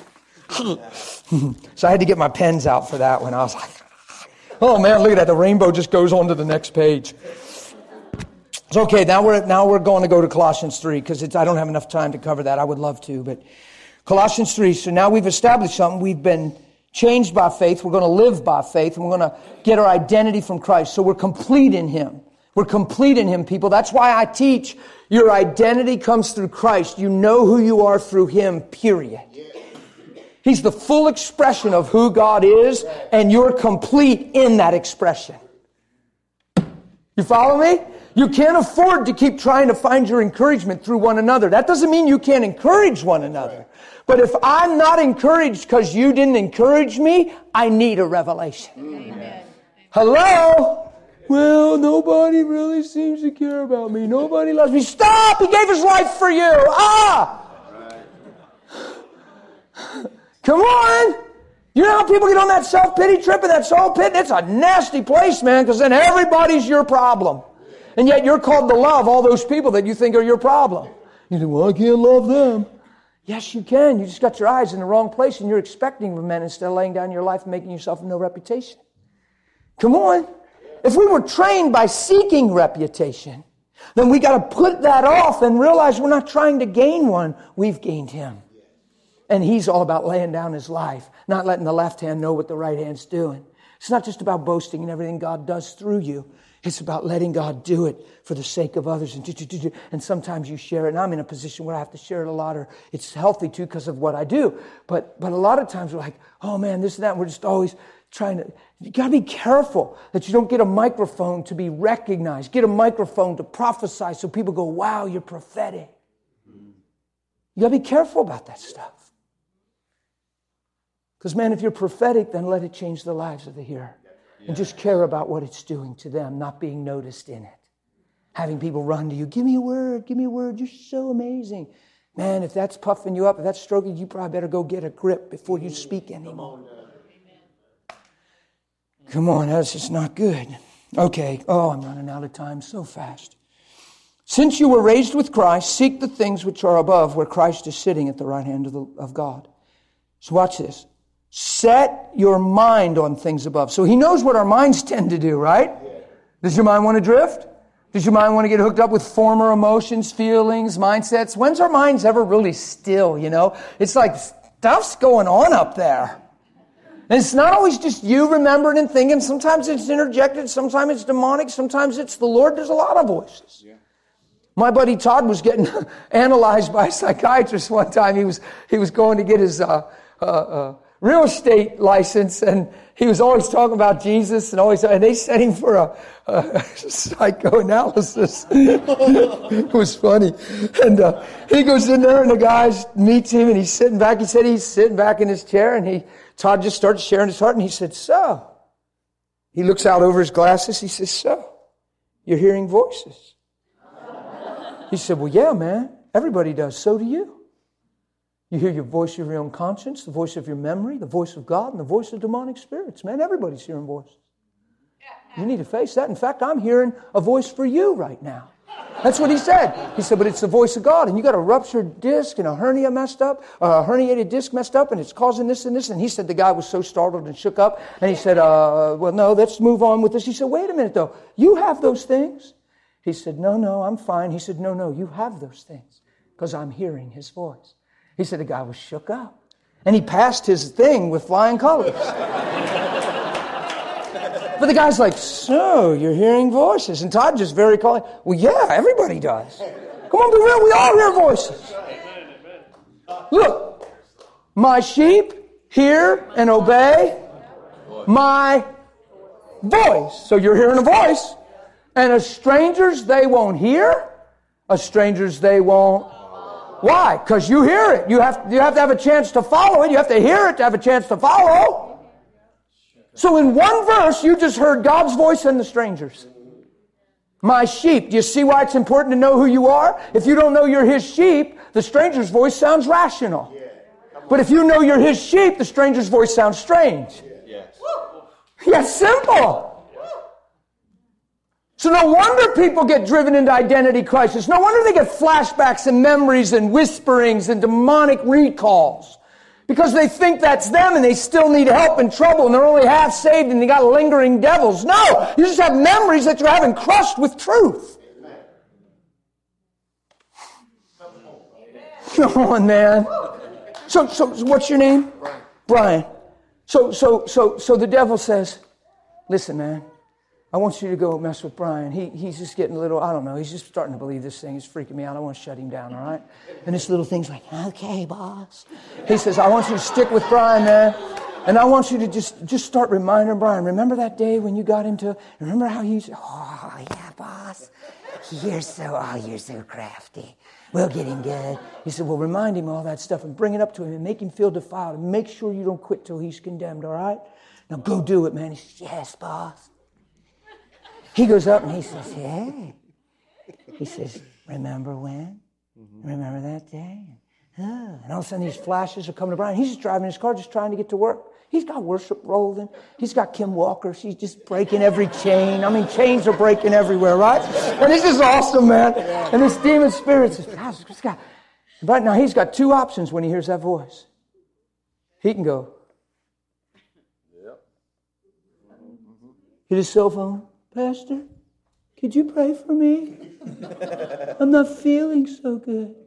So I had to get my pens out for that one. I was like, oh man, look at that. The rainbow just goes on to the next page. So okay, now we're now we're going to go to Colossians three because it's I don't have enough time to cover that. I would love to, but Colossians three. So now we've established something. We've been changed by faith. We're going to live by faith, and we're going to get our identity from Christ. So we're complete in Him. We're complete in Him, people. That's why I teach your identity comes through Christ. You know who you are through Him, period. He's the full expression of who God is, and you're complete in that expression. You follow me? You can't afford to keep trying to find your encouragement through one another. That doesn't mean you can't encourage one another. But if I'm not encouraged because you didn't encourage me, I need a revelation. Amen. Hello? Well, nobody really seems to care about me. Nobody loves me. Stop! He gave His life for you. Ah! Come on! You know how people get on that self-pity trip and that self-pity? It's a nasty place, man, because then everybody's your problem. And yet you're called to love all those people that you think are your problem. You think, well, I can't love them. Yes, you can. You just got your eyes in the wrong place and you're expecting from men instead of laying down your life and making yourself no reputation. Come on. If we were trained by seeking reputation, then we got to put that off and realize we're not trying to gain one. We've gained Him. And He's all about laying down His life, not letting the left hand know what the right hand's doing. It's not just about boasting in everything God does through you. It's about letting God do it for the sake of others. And, and sometimes you share it. And I'm in a position where I have to share it a lot. Or it's healthy too because of what I do. But but a lot of times we're like, oh man, this and that. And we're just always trying to... You got to be careful that you don't get a microphone to be recognized. Get a microphone to prophesy so people go, wow, you're prophetic. You got to be careful about that stuff. Because man, if you're prophetic, then let it change the lives of the hearer. And just care about what it's doing to them, not being noticed in it. Having people run to you, give me a word, give me a word, you're so amazing. Man, if that's puffing you up, if that's stroking, you probably better go get a grip before you speak anymore. Come on, that's just not good. Okay, oh, I'm running out of time so fast. Since you were raised with Christ, seek the things which are above, where Christ is sitting at the right hand of, the, of God. So watch this. Set your mind on things above. So he knows what our minds tend to do, right? Does your mind want to drift? Does your mind want to get hooked up with former emotions, feelings, mindsets? When's our minds ever really still, you know? It's like stuff's going on up there. And it's not always just you remembering and thinking. Sometimes it's interjected. Sometimes it's demonic. Sometimes it's the Lord. There's a lot of voices. Yeah. My buddy Todd was getting analyzed by a psychiatrist one time. He was he was going to get his uh, uh, uh, real estate license, and he was always talking about Jesus, and always and they sent him for a, a psychoanalysis. It was funny, and uh, he goes in there, and the guy meets him, and he's sitting back. He said he's sitting back in his chair, and he Todd just started sharing his heart, and he said, "So." He looks out over his glasses. He says, "So, you're hearing voices." He said, "Well, yeah, man. Everybody does. So do you. You hear your voice of your own conscience, the voice of your memory, the voice of God, and the voice of demonic spirits. Man, everybody's hearing voices. You need to face that. In fact, I'm hearing a voice for you right now." That's what he said. He said, "But it's the voice of God, and you got a ruptured disc and a hernia messed up, a herniated disc messed up, and it's causing this and this." And he said the guy was so startled and shook up, and he said, uh, well, no, let's move on with this. He said, "Wait a minute, though. You have those things?" He said, "No, no, I'm fine." He said, "No, no, you have those things because I'm hearing his voice." He said the guy was shook up. And he passed his thing with flying colors. But the guy's like, "So, you're hearing voices." And Todd just very calmly, "Well, yeah, everybody does. Come on, be real, we all hear voices. Look, my sheep hear and obey my voice." So you're hearing a voice. "And as strangers they won't hear, as strangers they won't." Why? Because you hear it. You have, you have to have a chance to follow it. You have to hear it to have a chance to follow. So in one verse, you just heard God's voice and the strangers. My sheep. Do you see why it's important to know who you are? If you don't know you're his sheep, the stranger's voice sounds rational. But if you know you're his sheep, the stranger's voice sounds strange. Yeah, simple. So no wonder people get driven into identity crisis. No wonder they get flashbacks and memories and whisperings and demonic recalls. Because they think that's them and they still need help and trouble and they're only half saved and they got lingering devils. No, you just have memories that you're having crushed with truth. Come on, man. So, so, so what's your name? Brian. Brian. So, so, so, so the devil says, "Listen, man, I want you to go mess with Brian. He, he's just getting a little, I don't know, he's just starting to believe this thing. He's freaking me out. I want to shut him down, all right?" And this little thing's like, "Okay, boss." He says, "I want you to stick with Brian, man. And I want you to just, just start reminding Brian, remember that day when you got him to, remember how he, oh, yeah, boss. You're so, oh, you're so crafty. We'll get him good." He said, "Well, remind him all that stuff and bring it up to him and make him feel defiled and make sure you don't quit till he's condemned, all right? Now go do it, man." He says, "Yes, boss." He goes up and he says, "Hey." He says, "Remember when? Mm-hmm. Remember that day?" Oh. And all of a sudden these flashes are coming to Brian. He's just driving his car, just trying to get to work. He's got worship rolling. He's got Kim Walker. She's just breaking every chain. I mean, chains are breaking everywhere, right? And this is awesome, man. And this demon spirit says, "This guy." Right now, he's got two options when he hears that voice. He can go, hit his cell phone. "Pastor, could you pray for me? I'm not feeling so good."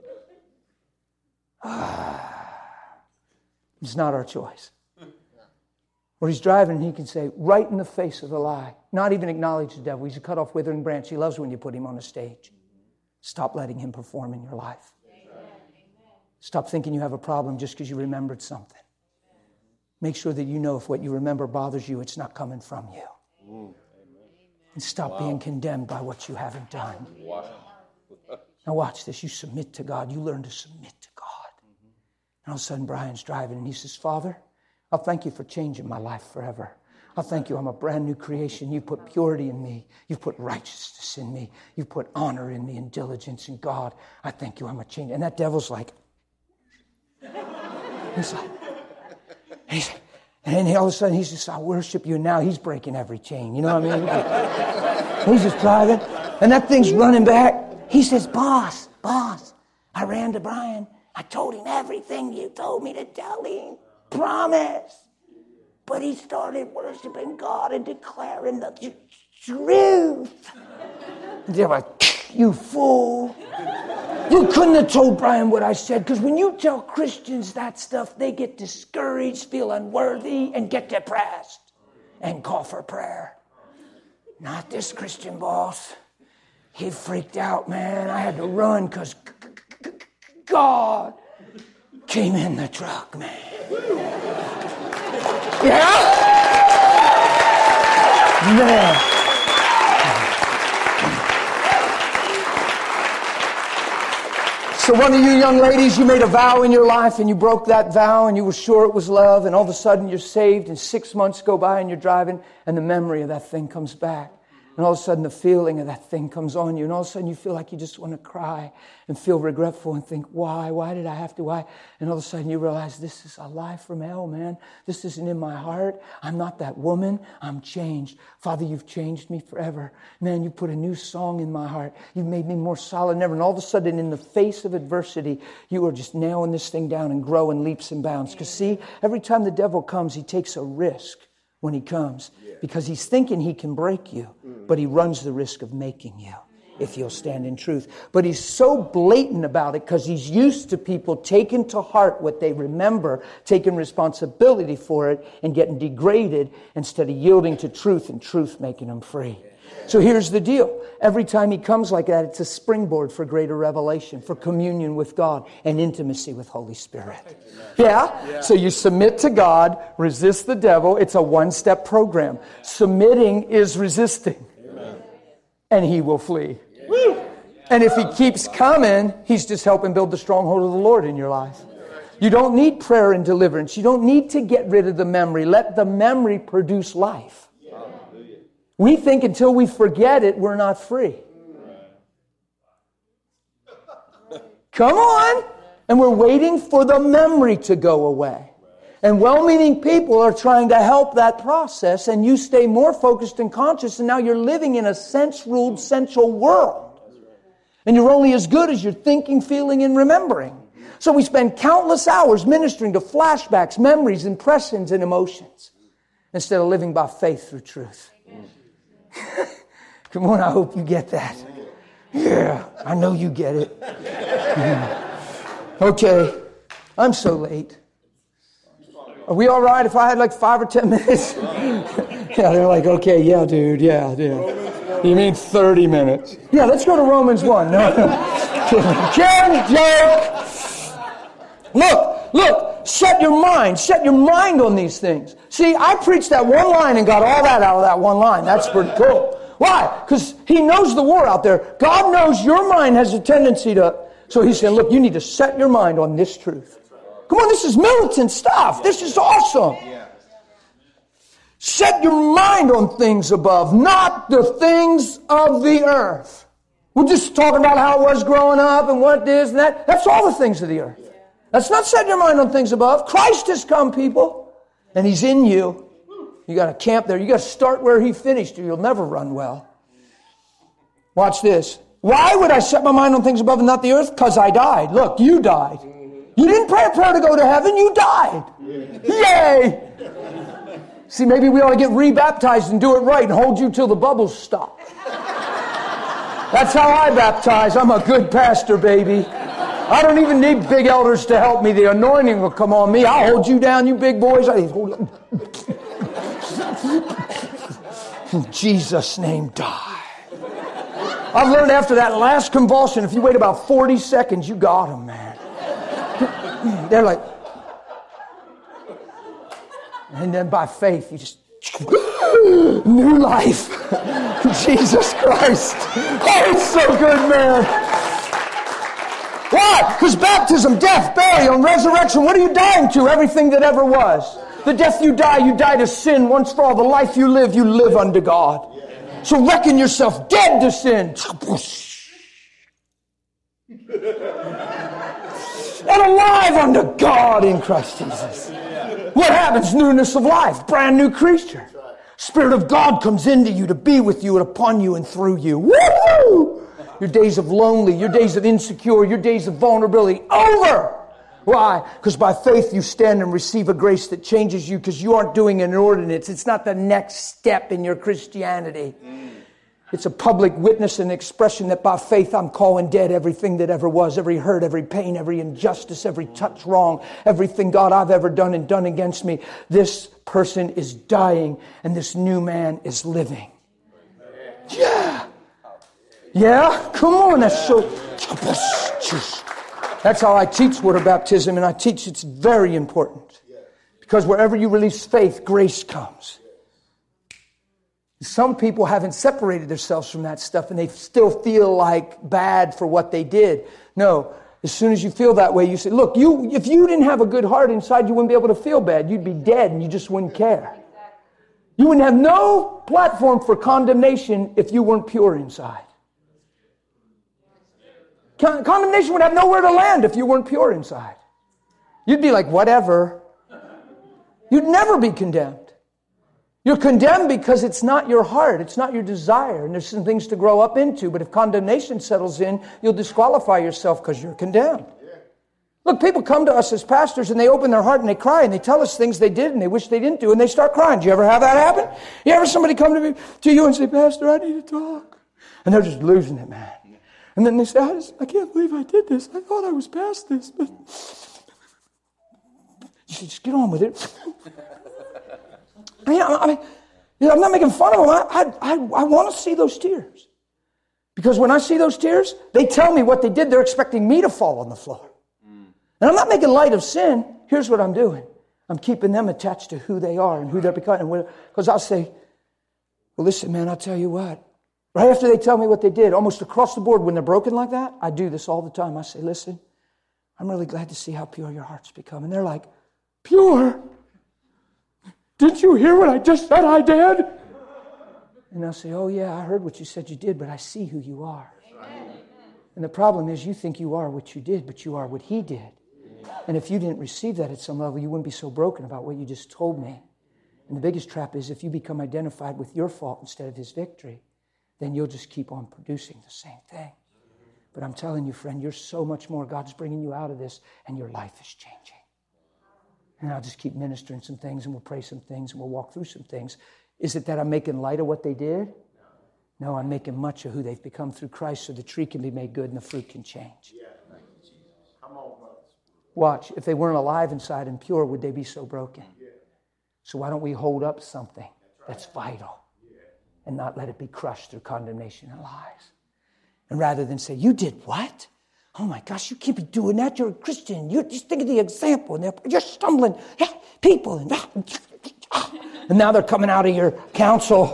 It's not our choice. Or he's driving and he can say, right in the face of the lie, not even acknowledge the devil. He's a cut off withering branch. He loves when you put him on a stage. Stop letting him perform in your life. Stop thinking you have a problem just because you remembered something. Make sure that you know if what you remember bothers you, it's not coming from you. And stop wow. being condemned by what you haven't done. Wow. Now watch this. You submit to God. You learn to submit to God. Mm-hmm. And all of a sudden Brian's driving and he says, "Father, I'll thank you for changing my life forever. I thank you. I'm a brand new creation. You put purity in me. You've put righteousness in me. You've put honor in me and diligence in God. I thank you. I'm a change. And that devil's like, he's like, he's, and then all of a sudden he's just, I worship you. And now he's breaking every chain. You know what I mean? He's just driving. And that thing's running back. He says, boss, boss, I ran to Brian. I told him everything you told me to tell him. Promise. But he started worshiping God and declaring the tr- truth. And they're like, you fool. You couldn't have told Brian what I said, because when you tell Christians that stuff, they get discouraged, feel unworthy, and get depressed and call for prayer. Not this Christian boss. He freaked out, man. I had to run because God came in the truck, man. Yeah? Man. So one of you young ladies, you made a vow in your life and you broke that vow and you were sure it was love, and all of a sudden you're saved and six months go by and you're driving and the memory of that thing comes back. And all of a sudden the feeling of that thing comes on you. And all of a sudden you feel like you just want to cry and feel regretful and think, why? Why did I have to? Why? And all of a sudden you realize this is a lie from hell, man. This isn't in my heart. I'm not that woman. I'm changed. Father, you've changed me forever. Man, you put a new song in my heart. You've made me more solid than ever. And all of a sudden in the face of adversity, you are just nailing this thing down and growing leaps and bounds. Because see, every time the devil comes, he takes a risk when he comes. Because he's thinking he can break you, but he runs the risk of making you if you'll stand in truth. But he's so blatant about it because he's used to people taking to heart what they remember, taking responsibility for it, and getting degraded instead of yielding to truth and truth making them free. So here's the deal. Every time he comes like that, it's a springboard for greater revelation, for communion with God and intimacy with Holy Spirit. Yeah? yeah? So you submit to God, resist the devil. It's a one-step program. Submitting is resisting. Amen. And he will flee. Yeah. And if he keeps coming, he's just helping build the stronghold of the Lord in your life. You don't need prayer and deliverance. You don't need to get rid of the memory. Let the memory produce life. We think until we forget it, we're not free. Come on. And we're waiting for the memory to go away. And well-meaning people are trying to help that process, and you stay more focused and conscious, and now you're living in a sense-ruled, sensual world. And you're only as good as you're thinking, feeling, and remembering. So we spend countless hours ministering to flashbacks, memories, impressions, and emotions, instead of living by faith through truth. Come on, I hope you get that. Yeah, I know you get it. Okay, I'm so late. Are we all right if I had like five or ten minutes? Yeah, they're like, okay, yeah, dude, yeah, yeah. You mean thirty minutes? Yeah, let's go to Romans one. No, Ken, joke. Look, look, set your mind, set your mind on these things. See, I preached that one line and got all that out of that one line. That's pretty cool. Why? Because he knows the war out there. God knows your mind has a tendency to... So he's saying, look, you need to set your mind on this truth. Come on, this is militant stuff. This is awesome. Set your mind on things above, not the things of the earth. We're just talking about how it was growing up and what this and that. That's all the things of the earth. That's not setting your mind on things above. Christ has come, people, and he's in you. You got to camp there. You got to start where he finished, or you'll never run well. Watch this. Why would I set my mind on things above and not the earth? Because I died. Look, you died. You didn't pray a prayer to go to heaven. You died. Yay! See, maybe we ought to get rebaptized and do it right and hold you till the bubbles stop. That's how I baptize. I'm a good pastor, baby. I don't even need big elders to help me. The anointing will come on me. I'll hold you down, you big boys. I hold in Jesus' name, die. I've learned after that last convulsion, if you wait about forty seconds, you got them, man. They're like... And then by faith, you just... New life. Jesus Christ. Oh, it's so good, man. Why? Because baptism, death, burial, and resurrection, what are you dying to? Everything that ever was. The death you die, you die to sin once for all. The life you live, you live unto God. So reckon yourself dead to sin. And alive unto God in Christ Jesus. What happens? Newness of life. Brand new creature. Spirit of God comes into you to be with you and upon you and through you. Woo! Your days of lonely, your days of insecure, your days of vulnerability, over! Why? Because by faith you stand and receive a grace that changes you because you aren't doing an ordinance. It's not the next step in your Christianity. It's a public witness and expression that by faith I'm calling dead everything that ever was, every hurt, every pain, every injustice, every touch wrong, everything, God, I've ever done and done against me. This person is dying and this new man is living. Yeah. Yeah? Come on, that's so... That's how I teach water baptism, and I teach it's very important. Because wherever you release faith, grace comes. Some people haven't separated themselves from that stuff and they still feel like bad for what they did. No, as soon as you feel that way, you say, look, you if you didn't have a good heart inside, you wouldn't be able to feel bad. You'd be dead and you just wouldn't care. You wouldn't have no platform for condemnation if you weren't pure inside. Con- condemnation would have nowhere to land if you weren't pure inside. You'd be like, whatever. You'd never be condemned. You're condemned because it's not your heart. It's not your desire. And there's some things to grow up into. But if condemnation settles in, you'll disqualify yourself because you're condemned. Yeah. Look, people come to us as pastors and they open their heart and they cry and they tell us things they did and they wish they didn't do and they start crying. Do you ever have that happen? You ever somebody come to me, to you and say, Pastor, I need to talk. And they're just losing it, man. And then they say, I, just, I can't believe I did this. I thought I was past this. But you should just get on with it. I mean, I mean, you know, I'm not making fun of them. I, I, I want to see those tears. Because when I see those tears, they tell me what they did. They're expecting me to fall on the floor. Mm. And I'm not making light of sin. Here's what I'm doing. I'm keeping them attached to who they are and who they're becoming. Because I'll say, well, listen, man, I'll tell you what. Right after they tell me what they did, almost across the board, when they're broken like that, I do this all the time. I say, listen, I'm really glad to see how pure your heart's become. And they're like, pure? Didn't you hear what I just said I did? And I'll say, oh yeah, I heard what you said you did, but I see who you are. Amen. And the problem is you think you are what you did, but you are what he did. And if you didn't receive that at some level, you wouldn't be so broken about what you just told me. And the biggest trap is if you become identified with your fault instead of his victory, then you'll just keep on producing the same thing. But I'm telling you, friend, you're so much more. God's bringing you out of this, and your life is changing. And I'll just keep ministering some things, and we'll pray some things, and we'll walk through some things. Is it that I'm making light of what they did? No, I'm making much of who they've become through Christ so the tree can be made good and the fruit can change. Yeah, thank you, Jesus. Come on, brothers. Watch, if they weren't alive inside and pure, would they be so broken? Yeah. So why don't we hold up something that's vital yeah. and not let it be crushed through condemnation and lies? And rather than say, you did what? Oh my gosh, you can't be doing that. You're a Christian. You just think of the example. And you're stumbling people. And, and now they're coming out of your council.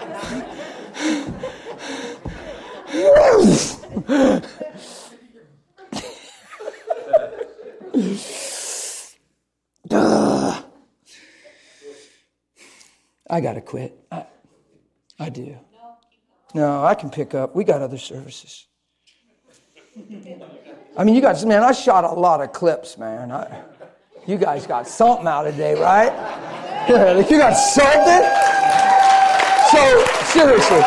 I got to quit. I, I do. No, I can pick up. We got other services. I mean, you guys, man, I shot a lot of clips, man. I, you guys got something out today, right? Yeah, like you got something? So, seriously.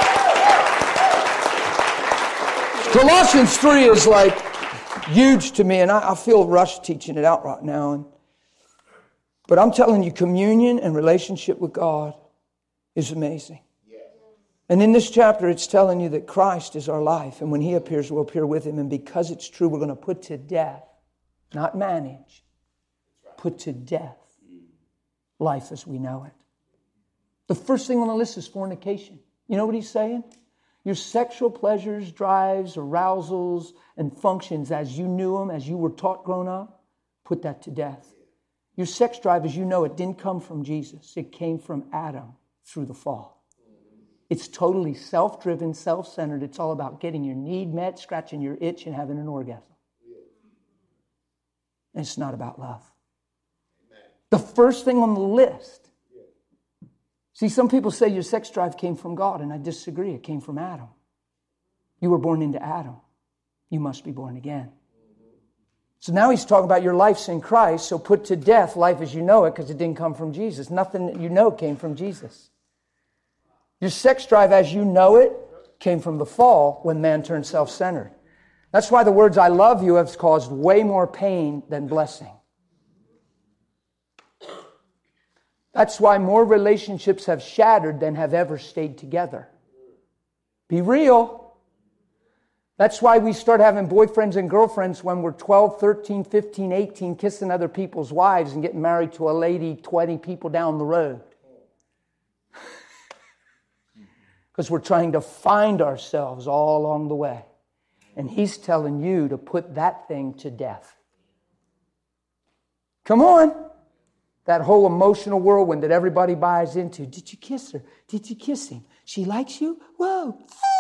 Colossians three is like huge to me, and I, I feel rushed teaching it out right now. And, but I'm telling you, communion and relationship with God is amazing. And in this chapter, it's telling you that Christ is our life. And when he appears, we'll appear with him. And because it's true, we're going to put to death, not manage, put to death life as we know it. The first thing on the list is fornication. You know what he's saying? Your sexual pleasures, drives, arousals, and functions as you knew them, as you were taught growing up, put that to death. Your sex drive, as you know it, didn't come from Jesus. It came from Adam through the fall. It's totally self-driven, self-centered. It's all about getting your need met, scratching your itch, and having an orgasm. And it's not about love. The first thing on the list. See, some people say your sex drive came from God, and I disagree. It came from Adam. You were born into Adam. You must be born again. So now he's talking about your life's in Christ, so put to death life as you know it, because it didn't come from Jesus. Nothing that you know came from Jesus. Your sex drive as you know it came from the fall when man turned self-centered. That's why the words I love you have caused way more pain than blessing. That's why more relationships have shattered than have ever stayed together. Be real. That's why we start having boyfriends and girlfriends when we're twelve, thirteen, fifteen, eighteen, kissing other people's wives and getting married to a lady twenty people down the road. Because we're trying to find ourselves all along the way. And he's telling you to put that thing to death. Come on. That whole emotional whirlwind that everybody buys into. Did you kiss her? Did you kiss him? She likes you? Whoa.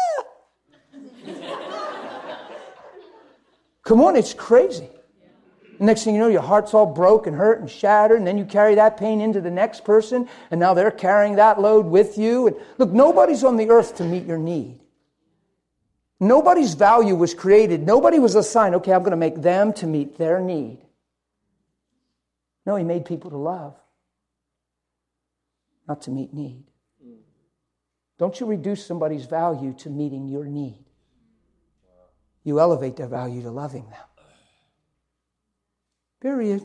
Ah. Come on, it's crazy. Next thing you know, your heart's all broke and hurt and shattered, and then you carry that pain into the next person, and now they're carrying that load with you. And look, nobody's on the earth to meet your need. Nobody's value was created. Nobody was assigned, okay, I'm going to make them to meet their need. No, he made people to love, not to meet need. Don't you reduce somebody's value to meeting your need. You elevate their value to loving them. Period.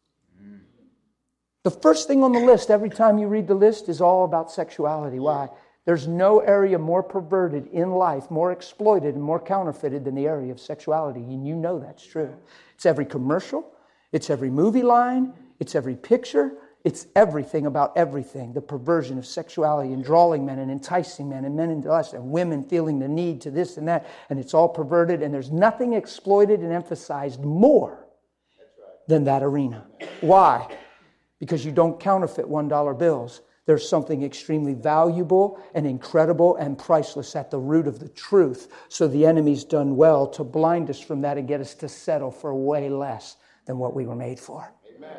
The first thing on the list, every time you read the list, is all about sexuality. Why? There's no area more perverted in life, more exploited and more counterfeited than the area of sexuality. And you know that's true. It's every commercial. It's every movie line. It's every picture. It's everything about everything. The perversion of sexuality and drawing men and enticing men and men into lust and women feeling the need to this and that. And it's all perverted. And there's nothing exploited and emphasized more than that arena. Why? Because you don't counterfeit one dollar bills. There's something extremely valuable and incredible and priceless at the root of the truth. So the enemy's done well to blind us from that and get us to settle for way less than what we were made for. Amen.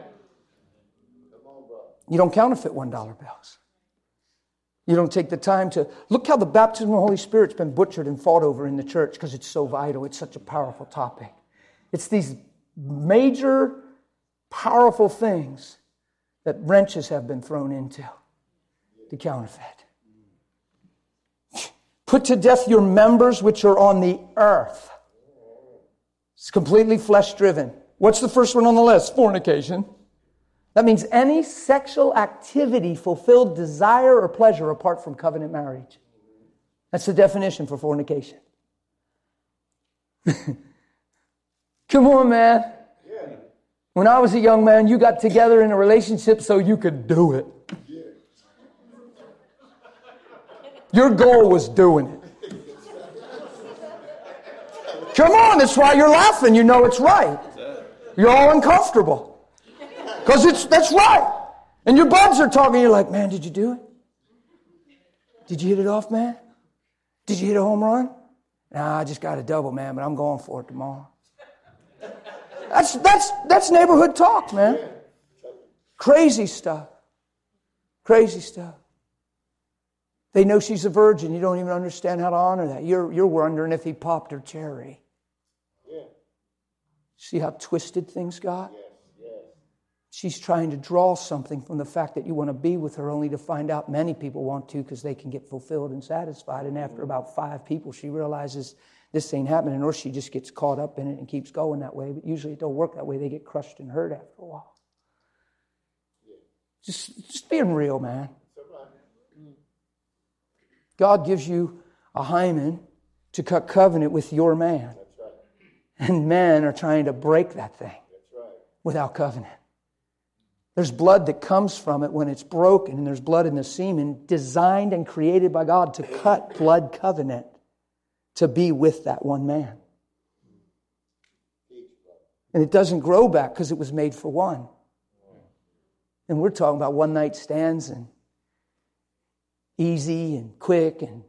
You don't counterfeit one dollar bills. You don't take the time to... Look how the baptism of the Holy Spirit's been butchered and fought over in the church because it's so vital. It's such a powerful topic. It's these major, powerful things that wrenches have been thrown into to counterfeit. Put to death your members which are on the earth. It's completely flesh-driven. What's the first one on the list? Fornication. That means any sexual activity, fulfilled desire or pleasure apart from covenant marriage. That's the definition for fornication. Come on, man. When I was a young man, you got together in a relationship so you could do it. Your goal was doing it. Come on, that's why you're laughing. You know it's right. You're all uncomfortable. Because it's that's right. And your buds are talking. You're like, man, did you do it? Did you hit it off, man? Did you hit a home run? Nah, I just got a double, man, but I'm going for it tomorrow. That's that's that's neighborhood talk, man. Crazy stuff. Crazy stuff. They know she's a virgin. You don't even understand how to honor that. You're you're wondering if he popped her cherry. See how twisted things got? She's trying to draw something from the fact that you want to be with her, only to find out many people want to because they can get fulfilled and satisfied. And after about five people, she realizes this ain't happening, or she just gets caught up in it and keeps going that way. But usually it don't work that way. They get crushed and hurt after a while. Just, just being real, man. God gives you a hymen to cut covenant with your man. And men are trying to break that thing without covenant. There's blood that comes from it when it's broken, and there's blood in the semen designed and created by God to cut blood covenant to be with that one man. And it doesn't grow back because it was made for one. And we're talking about one night stands and easy and quick and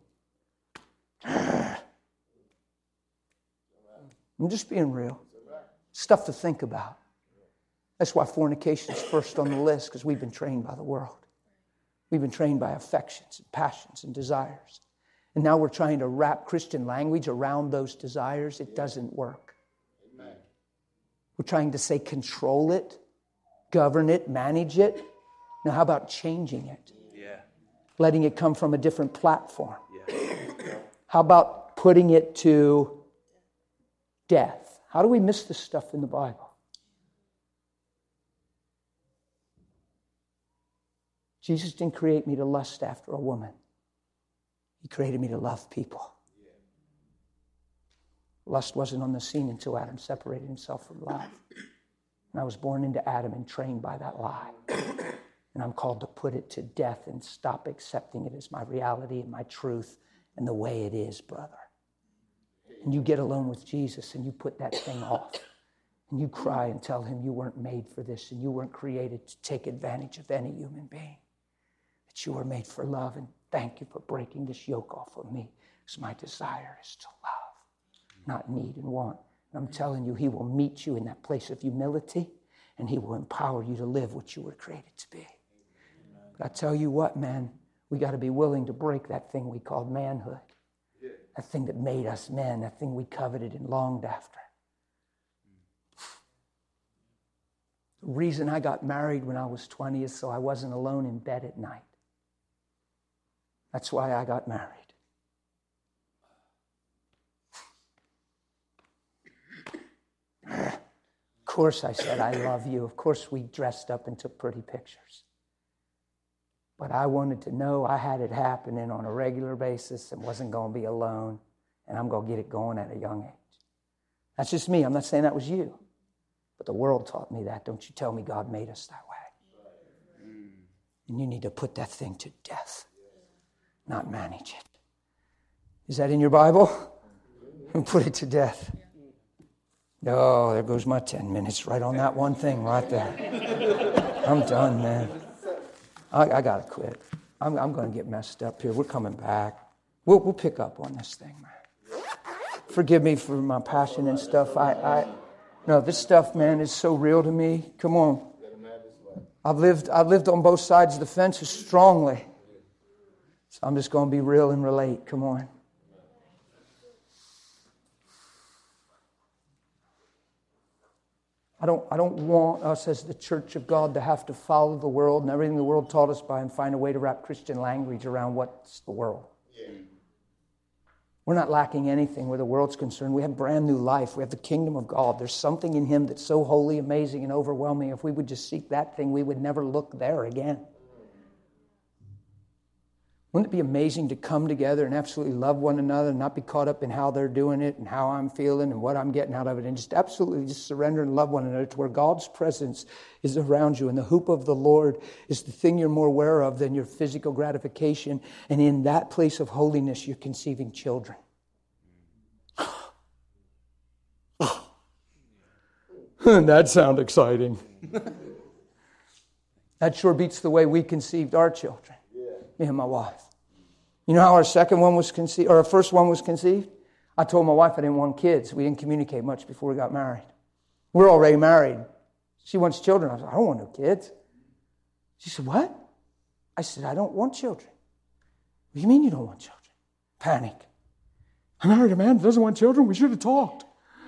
I'm just being real. Stuff to think about. That's why fornication is first on the list, because we've been trained by the world. We've been trained by affections and passions and desires. And now we're trying to wrap Christian language around those desires. It doesn't work. Amen. We're trying to say control it, govern it, manage it. Now how about changing it? Yeah. Letting it come from a different platform. Yeah. How about putting it to death? How do we miss this stuff in the Bible? Jesus didn't create me to lust after a woman. He created me to love people. Lust wasn't on the scene until Adam separated himself from love. And I was born into Adam and trained by that lie. And I'm called to put it to death and stop accepting it as my reality and my truth and the way it is, brother. And you get alone with Jesus and you put that thing off. And you cry and tell him you weren't made for this and you weren't created to take advantage of any human being. That you were made for love, and thank you for breaking this yoke off of me. Because my desire is to love, not need and want. And I'm telling you, he will meet you in that place of humility, and he will empower you to live what you were created to be. But I tell you what, man, we got to be willing to break that thing we called manhood. That thing that made us men, that thing we coveted and longed after. The reason I got married when I was twenty is so I wasn't alone in bed at night. That's why I got married. Of course I said, I love you. Of course we dressed up and took pretty pictures. But I wanted to know I had it happening on a regular basis and wasn't going to be alone. And I'm going to get it going at a young age. That's just me. I'm not saying that was you. But the world taught me that. Don't you tell me God made us that way. And you need to put that thing to death. Not manage it. Is that in your Bible? And put it to death. Oh, there goes my ten minutes right on that one thing right there. I'm done, man. I, I got to quit. I'm, I'm going to get messed up here. We're coming back. We'll, we'll pick up on this thing, man. Forgive me for my passion and stuff. I, I, no, this stuff, man, is so real to me. Come on. I've lived, I've lived on both sides of the fence strongly. So I'm just going to be real and relate. Come on. I don't, I don't want us as the church of God to have to follow the world and everything the world taught us by and find a way to wrap Christian language around what's the world. Yeah. We're not lacking anything where the world's concerned. We have brand new life. We have the kingdom of God. There's something in him that's so holy, amazing, and overwhelming. If we would just seek that thing, we would never look there again. Wouldn't it be amazing to come together and absolutely love one another and not be caught up in how they're doing it and how I'm feeling and what I'm getting out of it, and just absolutely just surrender and love one another to where God's presence is around you and the hoop of the Lord is the thing you're more aware of than your physical gratification, and in that place of holiness you're conceiving children. That sounds exciting. That sure beats the way we conceived our children. Me and my wife. You know how our second one was conceived, or our first one was conceived? I told my wife I didn't want kids. We didn't communicate much before we got married. We're already married. She wants children. I said, I don't want no kids. She said, what? I said, I don't want children. What do you mean you don't want children? Panic. I married a man that doesn't want children. We should have talked.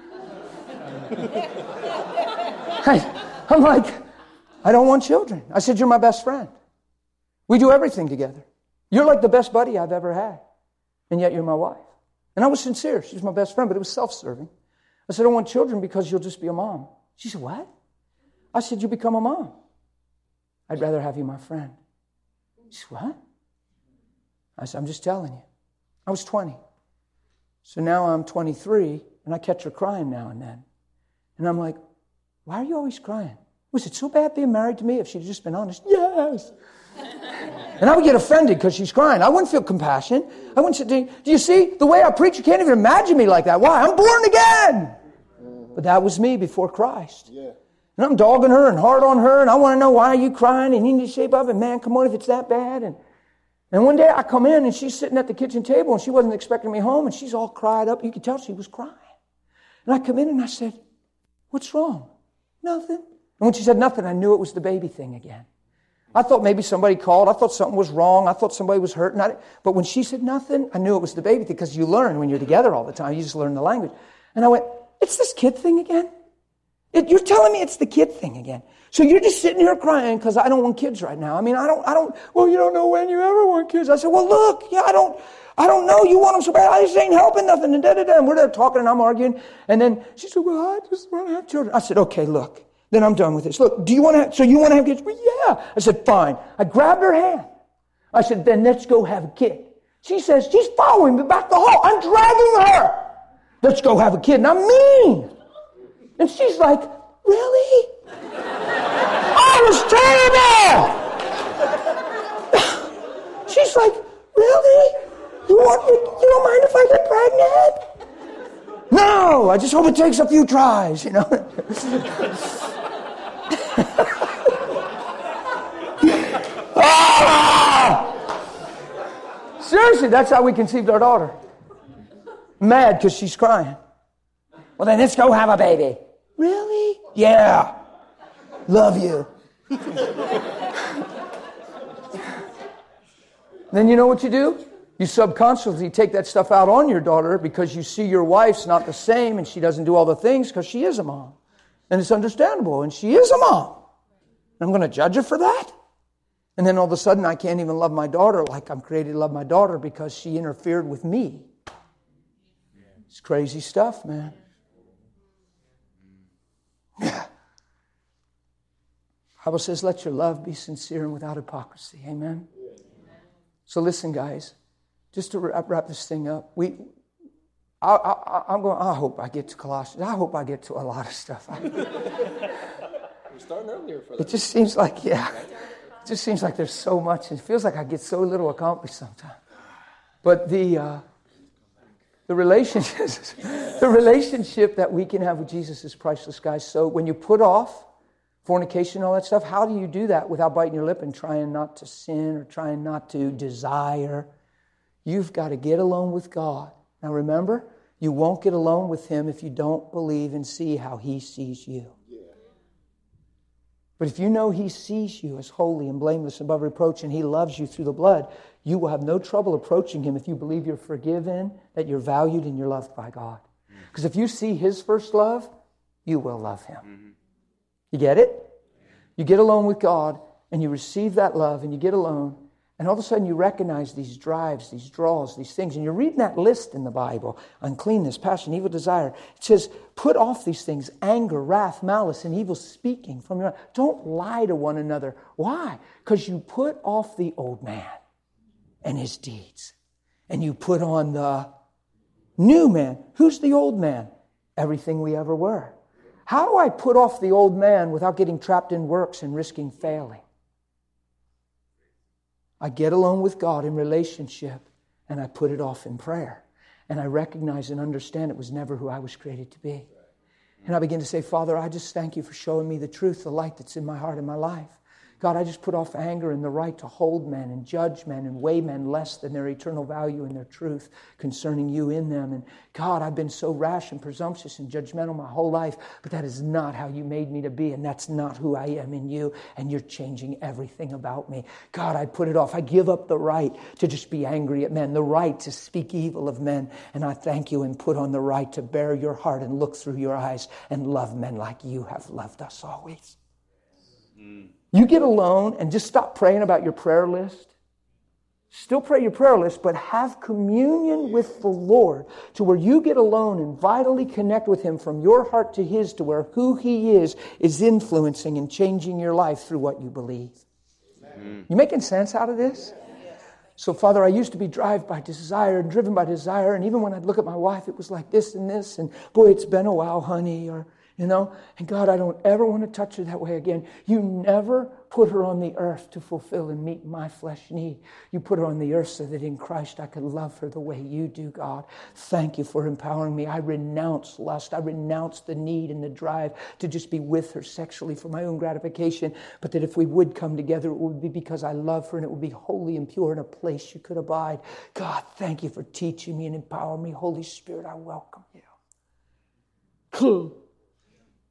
I, I'm like, I don't want children. I said, you're my best friend. We do everything together. You're like the best buddy I've ever had. And yet you're my wife. And I was sincere. She's my best friend, but it was self-serving. I said, I don't want children because you'll just be a mom. She said, what? I said, you become a mom. I'd rather have you my friend. She said, what? I said, I'm just telling you. I was twenty. So now I'm twenty-three, and I catch her crying now and then. And I'm like, why are you always crying? Was it so bad being married to me if she'd just been honest? Yes. And I would get offended because she's crying. I wouldn't feel compassion. I wouldn't say, do you see the way I preach? You can't even imagine me like that. Why? I'm born again. But that was me before Christ. Yeah. And I'm dogging her and hard on her. And I want to know, why are you crying? And you need to shape up. And man, come on, if it's that bad. And, and one day I come in and she's sitting at the kitchen table and she wasn't expecting me home. And she's all cried up. You could tell she was crying. And I come in and I said, what's wrong? Nothing. And when she said nothing, I knew it was the baby thing again. I thought maybe somebody called. I thought something was wrong. I thought somebody was hurt. Not, but when she said nothing, I knew it was the baby thing, because you learn when you're together all the time. You just learn the language. And I went, it's this kid thing again? It, you're telling me it's the kid thing again. So you're just sitting here crying because I don't want kids right now. I mean, I don't, I don't, well, you don't know when you ever want kids. I said, well, look, yeah, I don't, I don't know. You want them so bad. I just ain't helping nothing. And da, da, da. And we're there talking and I'm arguing. And then she said, well, I just want to have children. I said, okay, look. Then I'm done with this. Look, do you want to have, so you want to have kids? Well, yeah. I said, fine. I grabbed her hand. I said, then let's go have a kid. She says, she's following me back the hall. I'm dragging her. Let's go have a kid. And I'm mean. And she's like, really? I was terrible. She's like, really? You want, you, you don't mind if I get pregnant? No, I just hope it takes a few tries, you know. Ah! Seriously, that's how we conceived our daughter. Mad because she's crying. Well, then let's go have a baby. Really? Yeah. Love you. Then you know what you do? You subconsciously take that stuff out on your daughter because you see your wife's not the same and she doesn't do all the things because she is a mom. And it's understandable, and she is a mom. I'm going to judge her for that? And then all of a sudden I can't even love my daughter like I'm created to love my daughter because she interfered with me. It's crazy stuff, man. Yeah. The Bible says, let your love be sincere and without hypocrisy. Amen? So listen, guys, just to wrap, wrap this thing up, we, I, I, I'm going. I hope I get to Colossians. I hope I get to a lot of stuff. We're starting earlier for that. It just seems like, yeah, it just seems like there's so much. It feels like I get so little accomplished sometimes. But the uh, the relationship, the relationship that we can have with Jesus is priceless, guys. So when you put off fornication and all that stuff, how do you do that without biting your lip and trying not to sin or trying not to desire? You've got to get alone with God. Now remember, you won't get alone with Him if you don't believe and see how He sees you. But if you know He sees you as holy and blameless above reproach and He loves you through the blood, you will have no trouble approaching Him if you believe you're forgiven, that you're valued and you're loved by God. Because if you see His first love, you will love Him. Mm-hmm. You get it? You get alone with God and you receive that love and you get alone, and all of a sudden you recognize these drives, these draws, these things. And you're reading that list in the Bible: uncleanness, passion, evil desire. It says, put off these things: anger, wrath, malice, and evil speaking from your mouth. Don't lie to one another. Why? Because you put off the old man and his deeds. And you put on the new man. Who's the old man? Everything we ever were. How do I put off the old man without getting trapped in works and risking failing? I get alone with God in relationship, and I put it off in prayer. And I recognize and understand it was never who I was created to be. And I begin to say, Father, I just thank you for showing me the truth, the light that's in my heart and my life. God, I just put off anger and the right to hold men and judge men and weigh men less than their eternal value and their truth concerning you in them. And God, I've been so rash and presumptuous and judgmental my whole life, but that is not how you made me to be, and that's not who I am in you, and you're changing everything about me. God, I put it off. I give up the right to just be angry at men, the right to speak evil of men, and I thank you and put on the right to bear your heart and look through your eyes and love men like you have loved us always. Mm. You get alone and just stop praying about your prayer list. Still pray your prayer list, but have communion with the Lord to where you get alone and vitally connect with Him from your heart to His, to where who He is is influencing and changing your life through what you believe. Amen. You making sense out of this? So, Father, I used to be driven by desire and driven by desire, and even when I'd look at my wife, it was like this and this, and boy, it's been a while, honey, or you know, and God, I don't ever want to touch her that way again. You never put her on the earth to fulfill and meet my flesh need. You put her on the earth so that in Christ I could love her the way you do, God. Thank you for empowering me. I renounce lust. I renounce the need and the drive to just be with her sexually for my own gratification, but that if we would come together, it would be because I love her and it would be holy and pure in a place you could abide. God, thank you for teaching me and empowering me. Holy Spirit, I welcome you. Cool.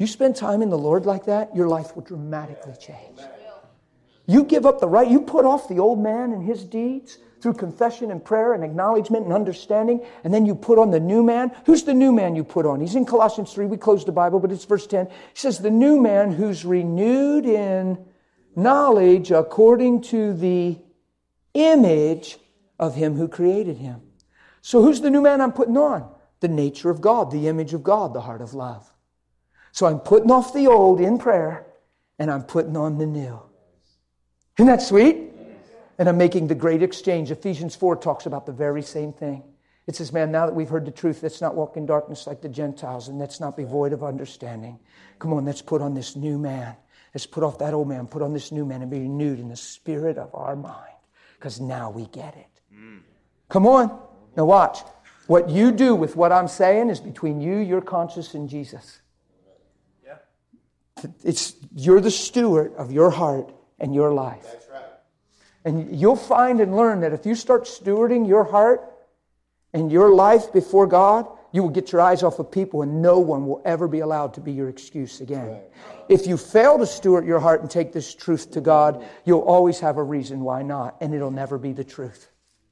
You spend time in the Lord like that, your life will dramatically change. You give up the right, you put off the old man and his deeds through confession and prayer and acknowledgement and understanding, and then you put on the new man. Who's the new man you put on? He's in Colossians three. We closed the Bible, but it's verse ten. He says, the new man who's renewed in knowledge according to the image of him who created him. So who's the new man I'm putting on? The nature of God, the image of God, the heart of love. So I'm putting off the old in prayer, and I'm putting on the new. Isn't that sweet? And I'm making the great exchange. Ephesians four talks about the very same thing. It says, man, now that we've heard the truth, let's not walk in darkness like the Gentiles, and let's not be void of understanding. Come on, let's put on this new man. Let's put off that old man, put on this new man, and be renewed in the spirit of our mind. Because now we get it. Mm. Come on. Now watch. What you do with what I'm saying is between you, your conscience, and Jesus. Yeah. It's, you're the steward of your heart and your life. That's right. And you'll find and learn that if you start stewarding your heart and your life before God, you will get your eyes off of people and no one will ever be allowed to be your excuse again. Right. If you fail to steward your heart and take this truth to God, you'll always have a reason why not, and it'll never be the truth.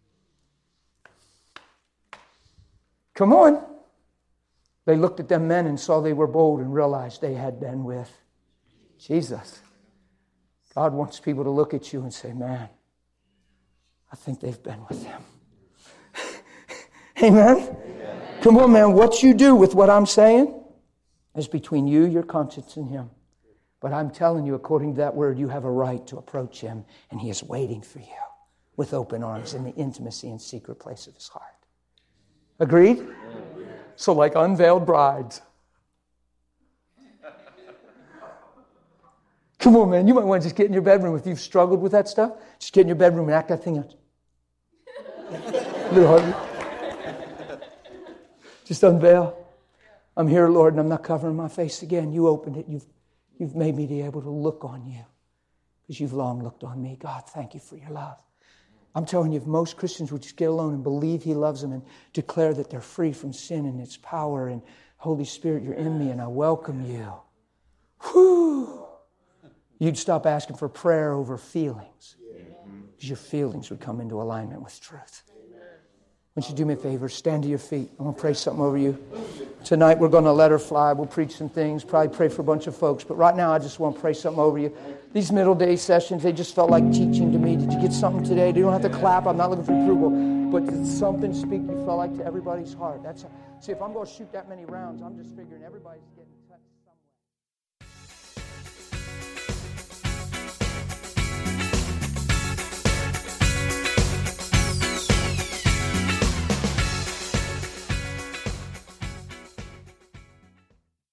Come on. They looked at them men and saw they were bold and realized they had been with Jesus. God wants people to look at you and say, man, I think they've been with him. Amen? Amen? Come on, man. What you do with what I'm saying is between you, your conscience, and him. But I'm telling you, according to that word, you have a right to approach him, and he is waiting for you with open arms in the intimacy and secret place of his heart. Agreed? Amen. So like unveiled brides. Come on, man. You might want to just get in your bedroom if you've struggled with that stuff. Just get in your bedroom and act that thing out. A little harder. Just unveil. I'm here, Lord, and I'm not covering my face again. You opened it. You've, you've made me be able to look on you because you've long looked on me. God, thank you for your love. I'm telling you, if most Christians would just get alone and believe he loves them and declare that they're free from sin and its power and Holy Spirit, you're in me and I welcome you. Whew. You'd stop asking for prayer over feelings because your feelings would come into alignment with truth. Why don't you do me a favor? Stand to your feet. I'm going to pray something over you. Tonight we're going to let her fly. We'll preach some things, probably pray for a bunch of folks. But right now I just want to pray something over you. These middle day sessions, they just felt like teaching to me. Did you get something today? You don't have to clap. I'm not looking for approval. But did something speak you felt like to everybody's heart? That's See, if I'm going to shoot that many rounds, I'm just figuring everybody's getting touched.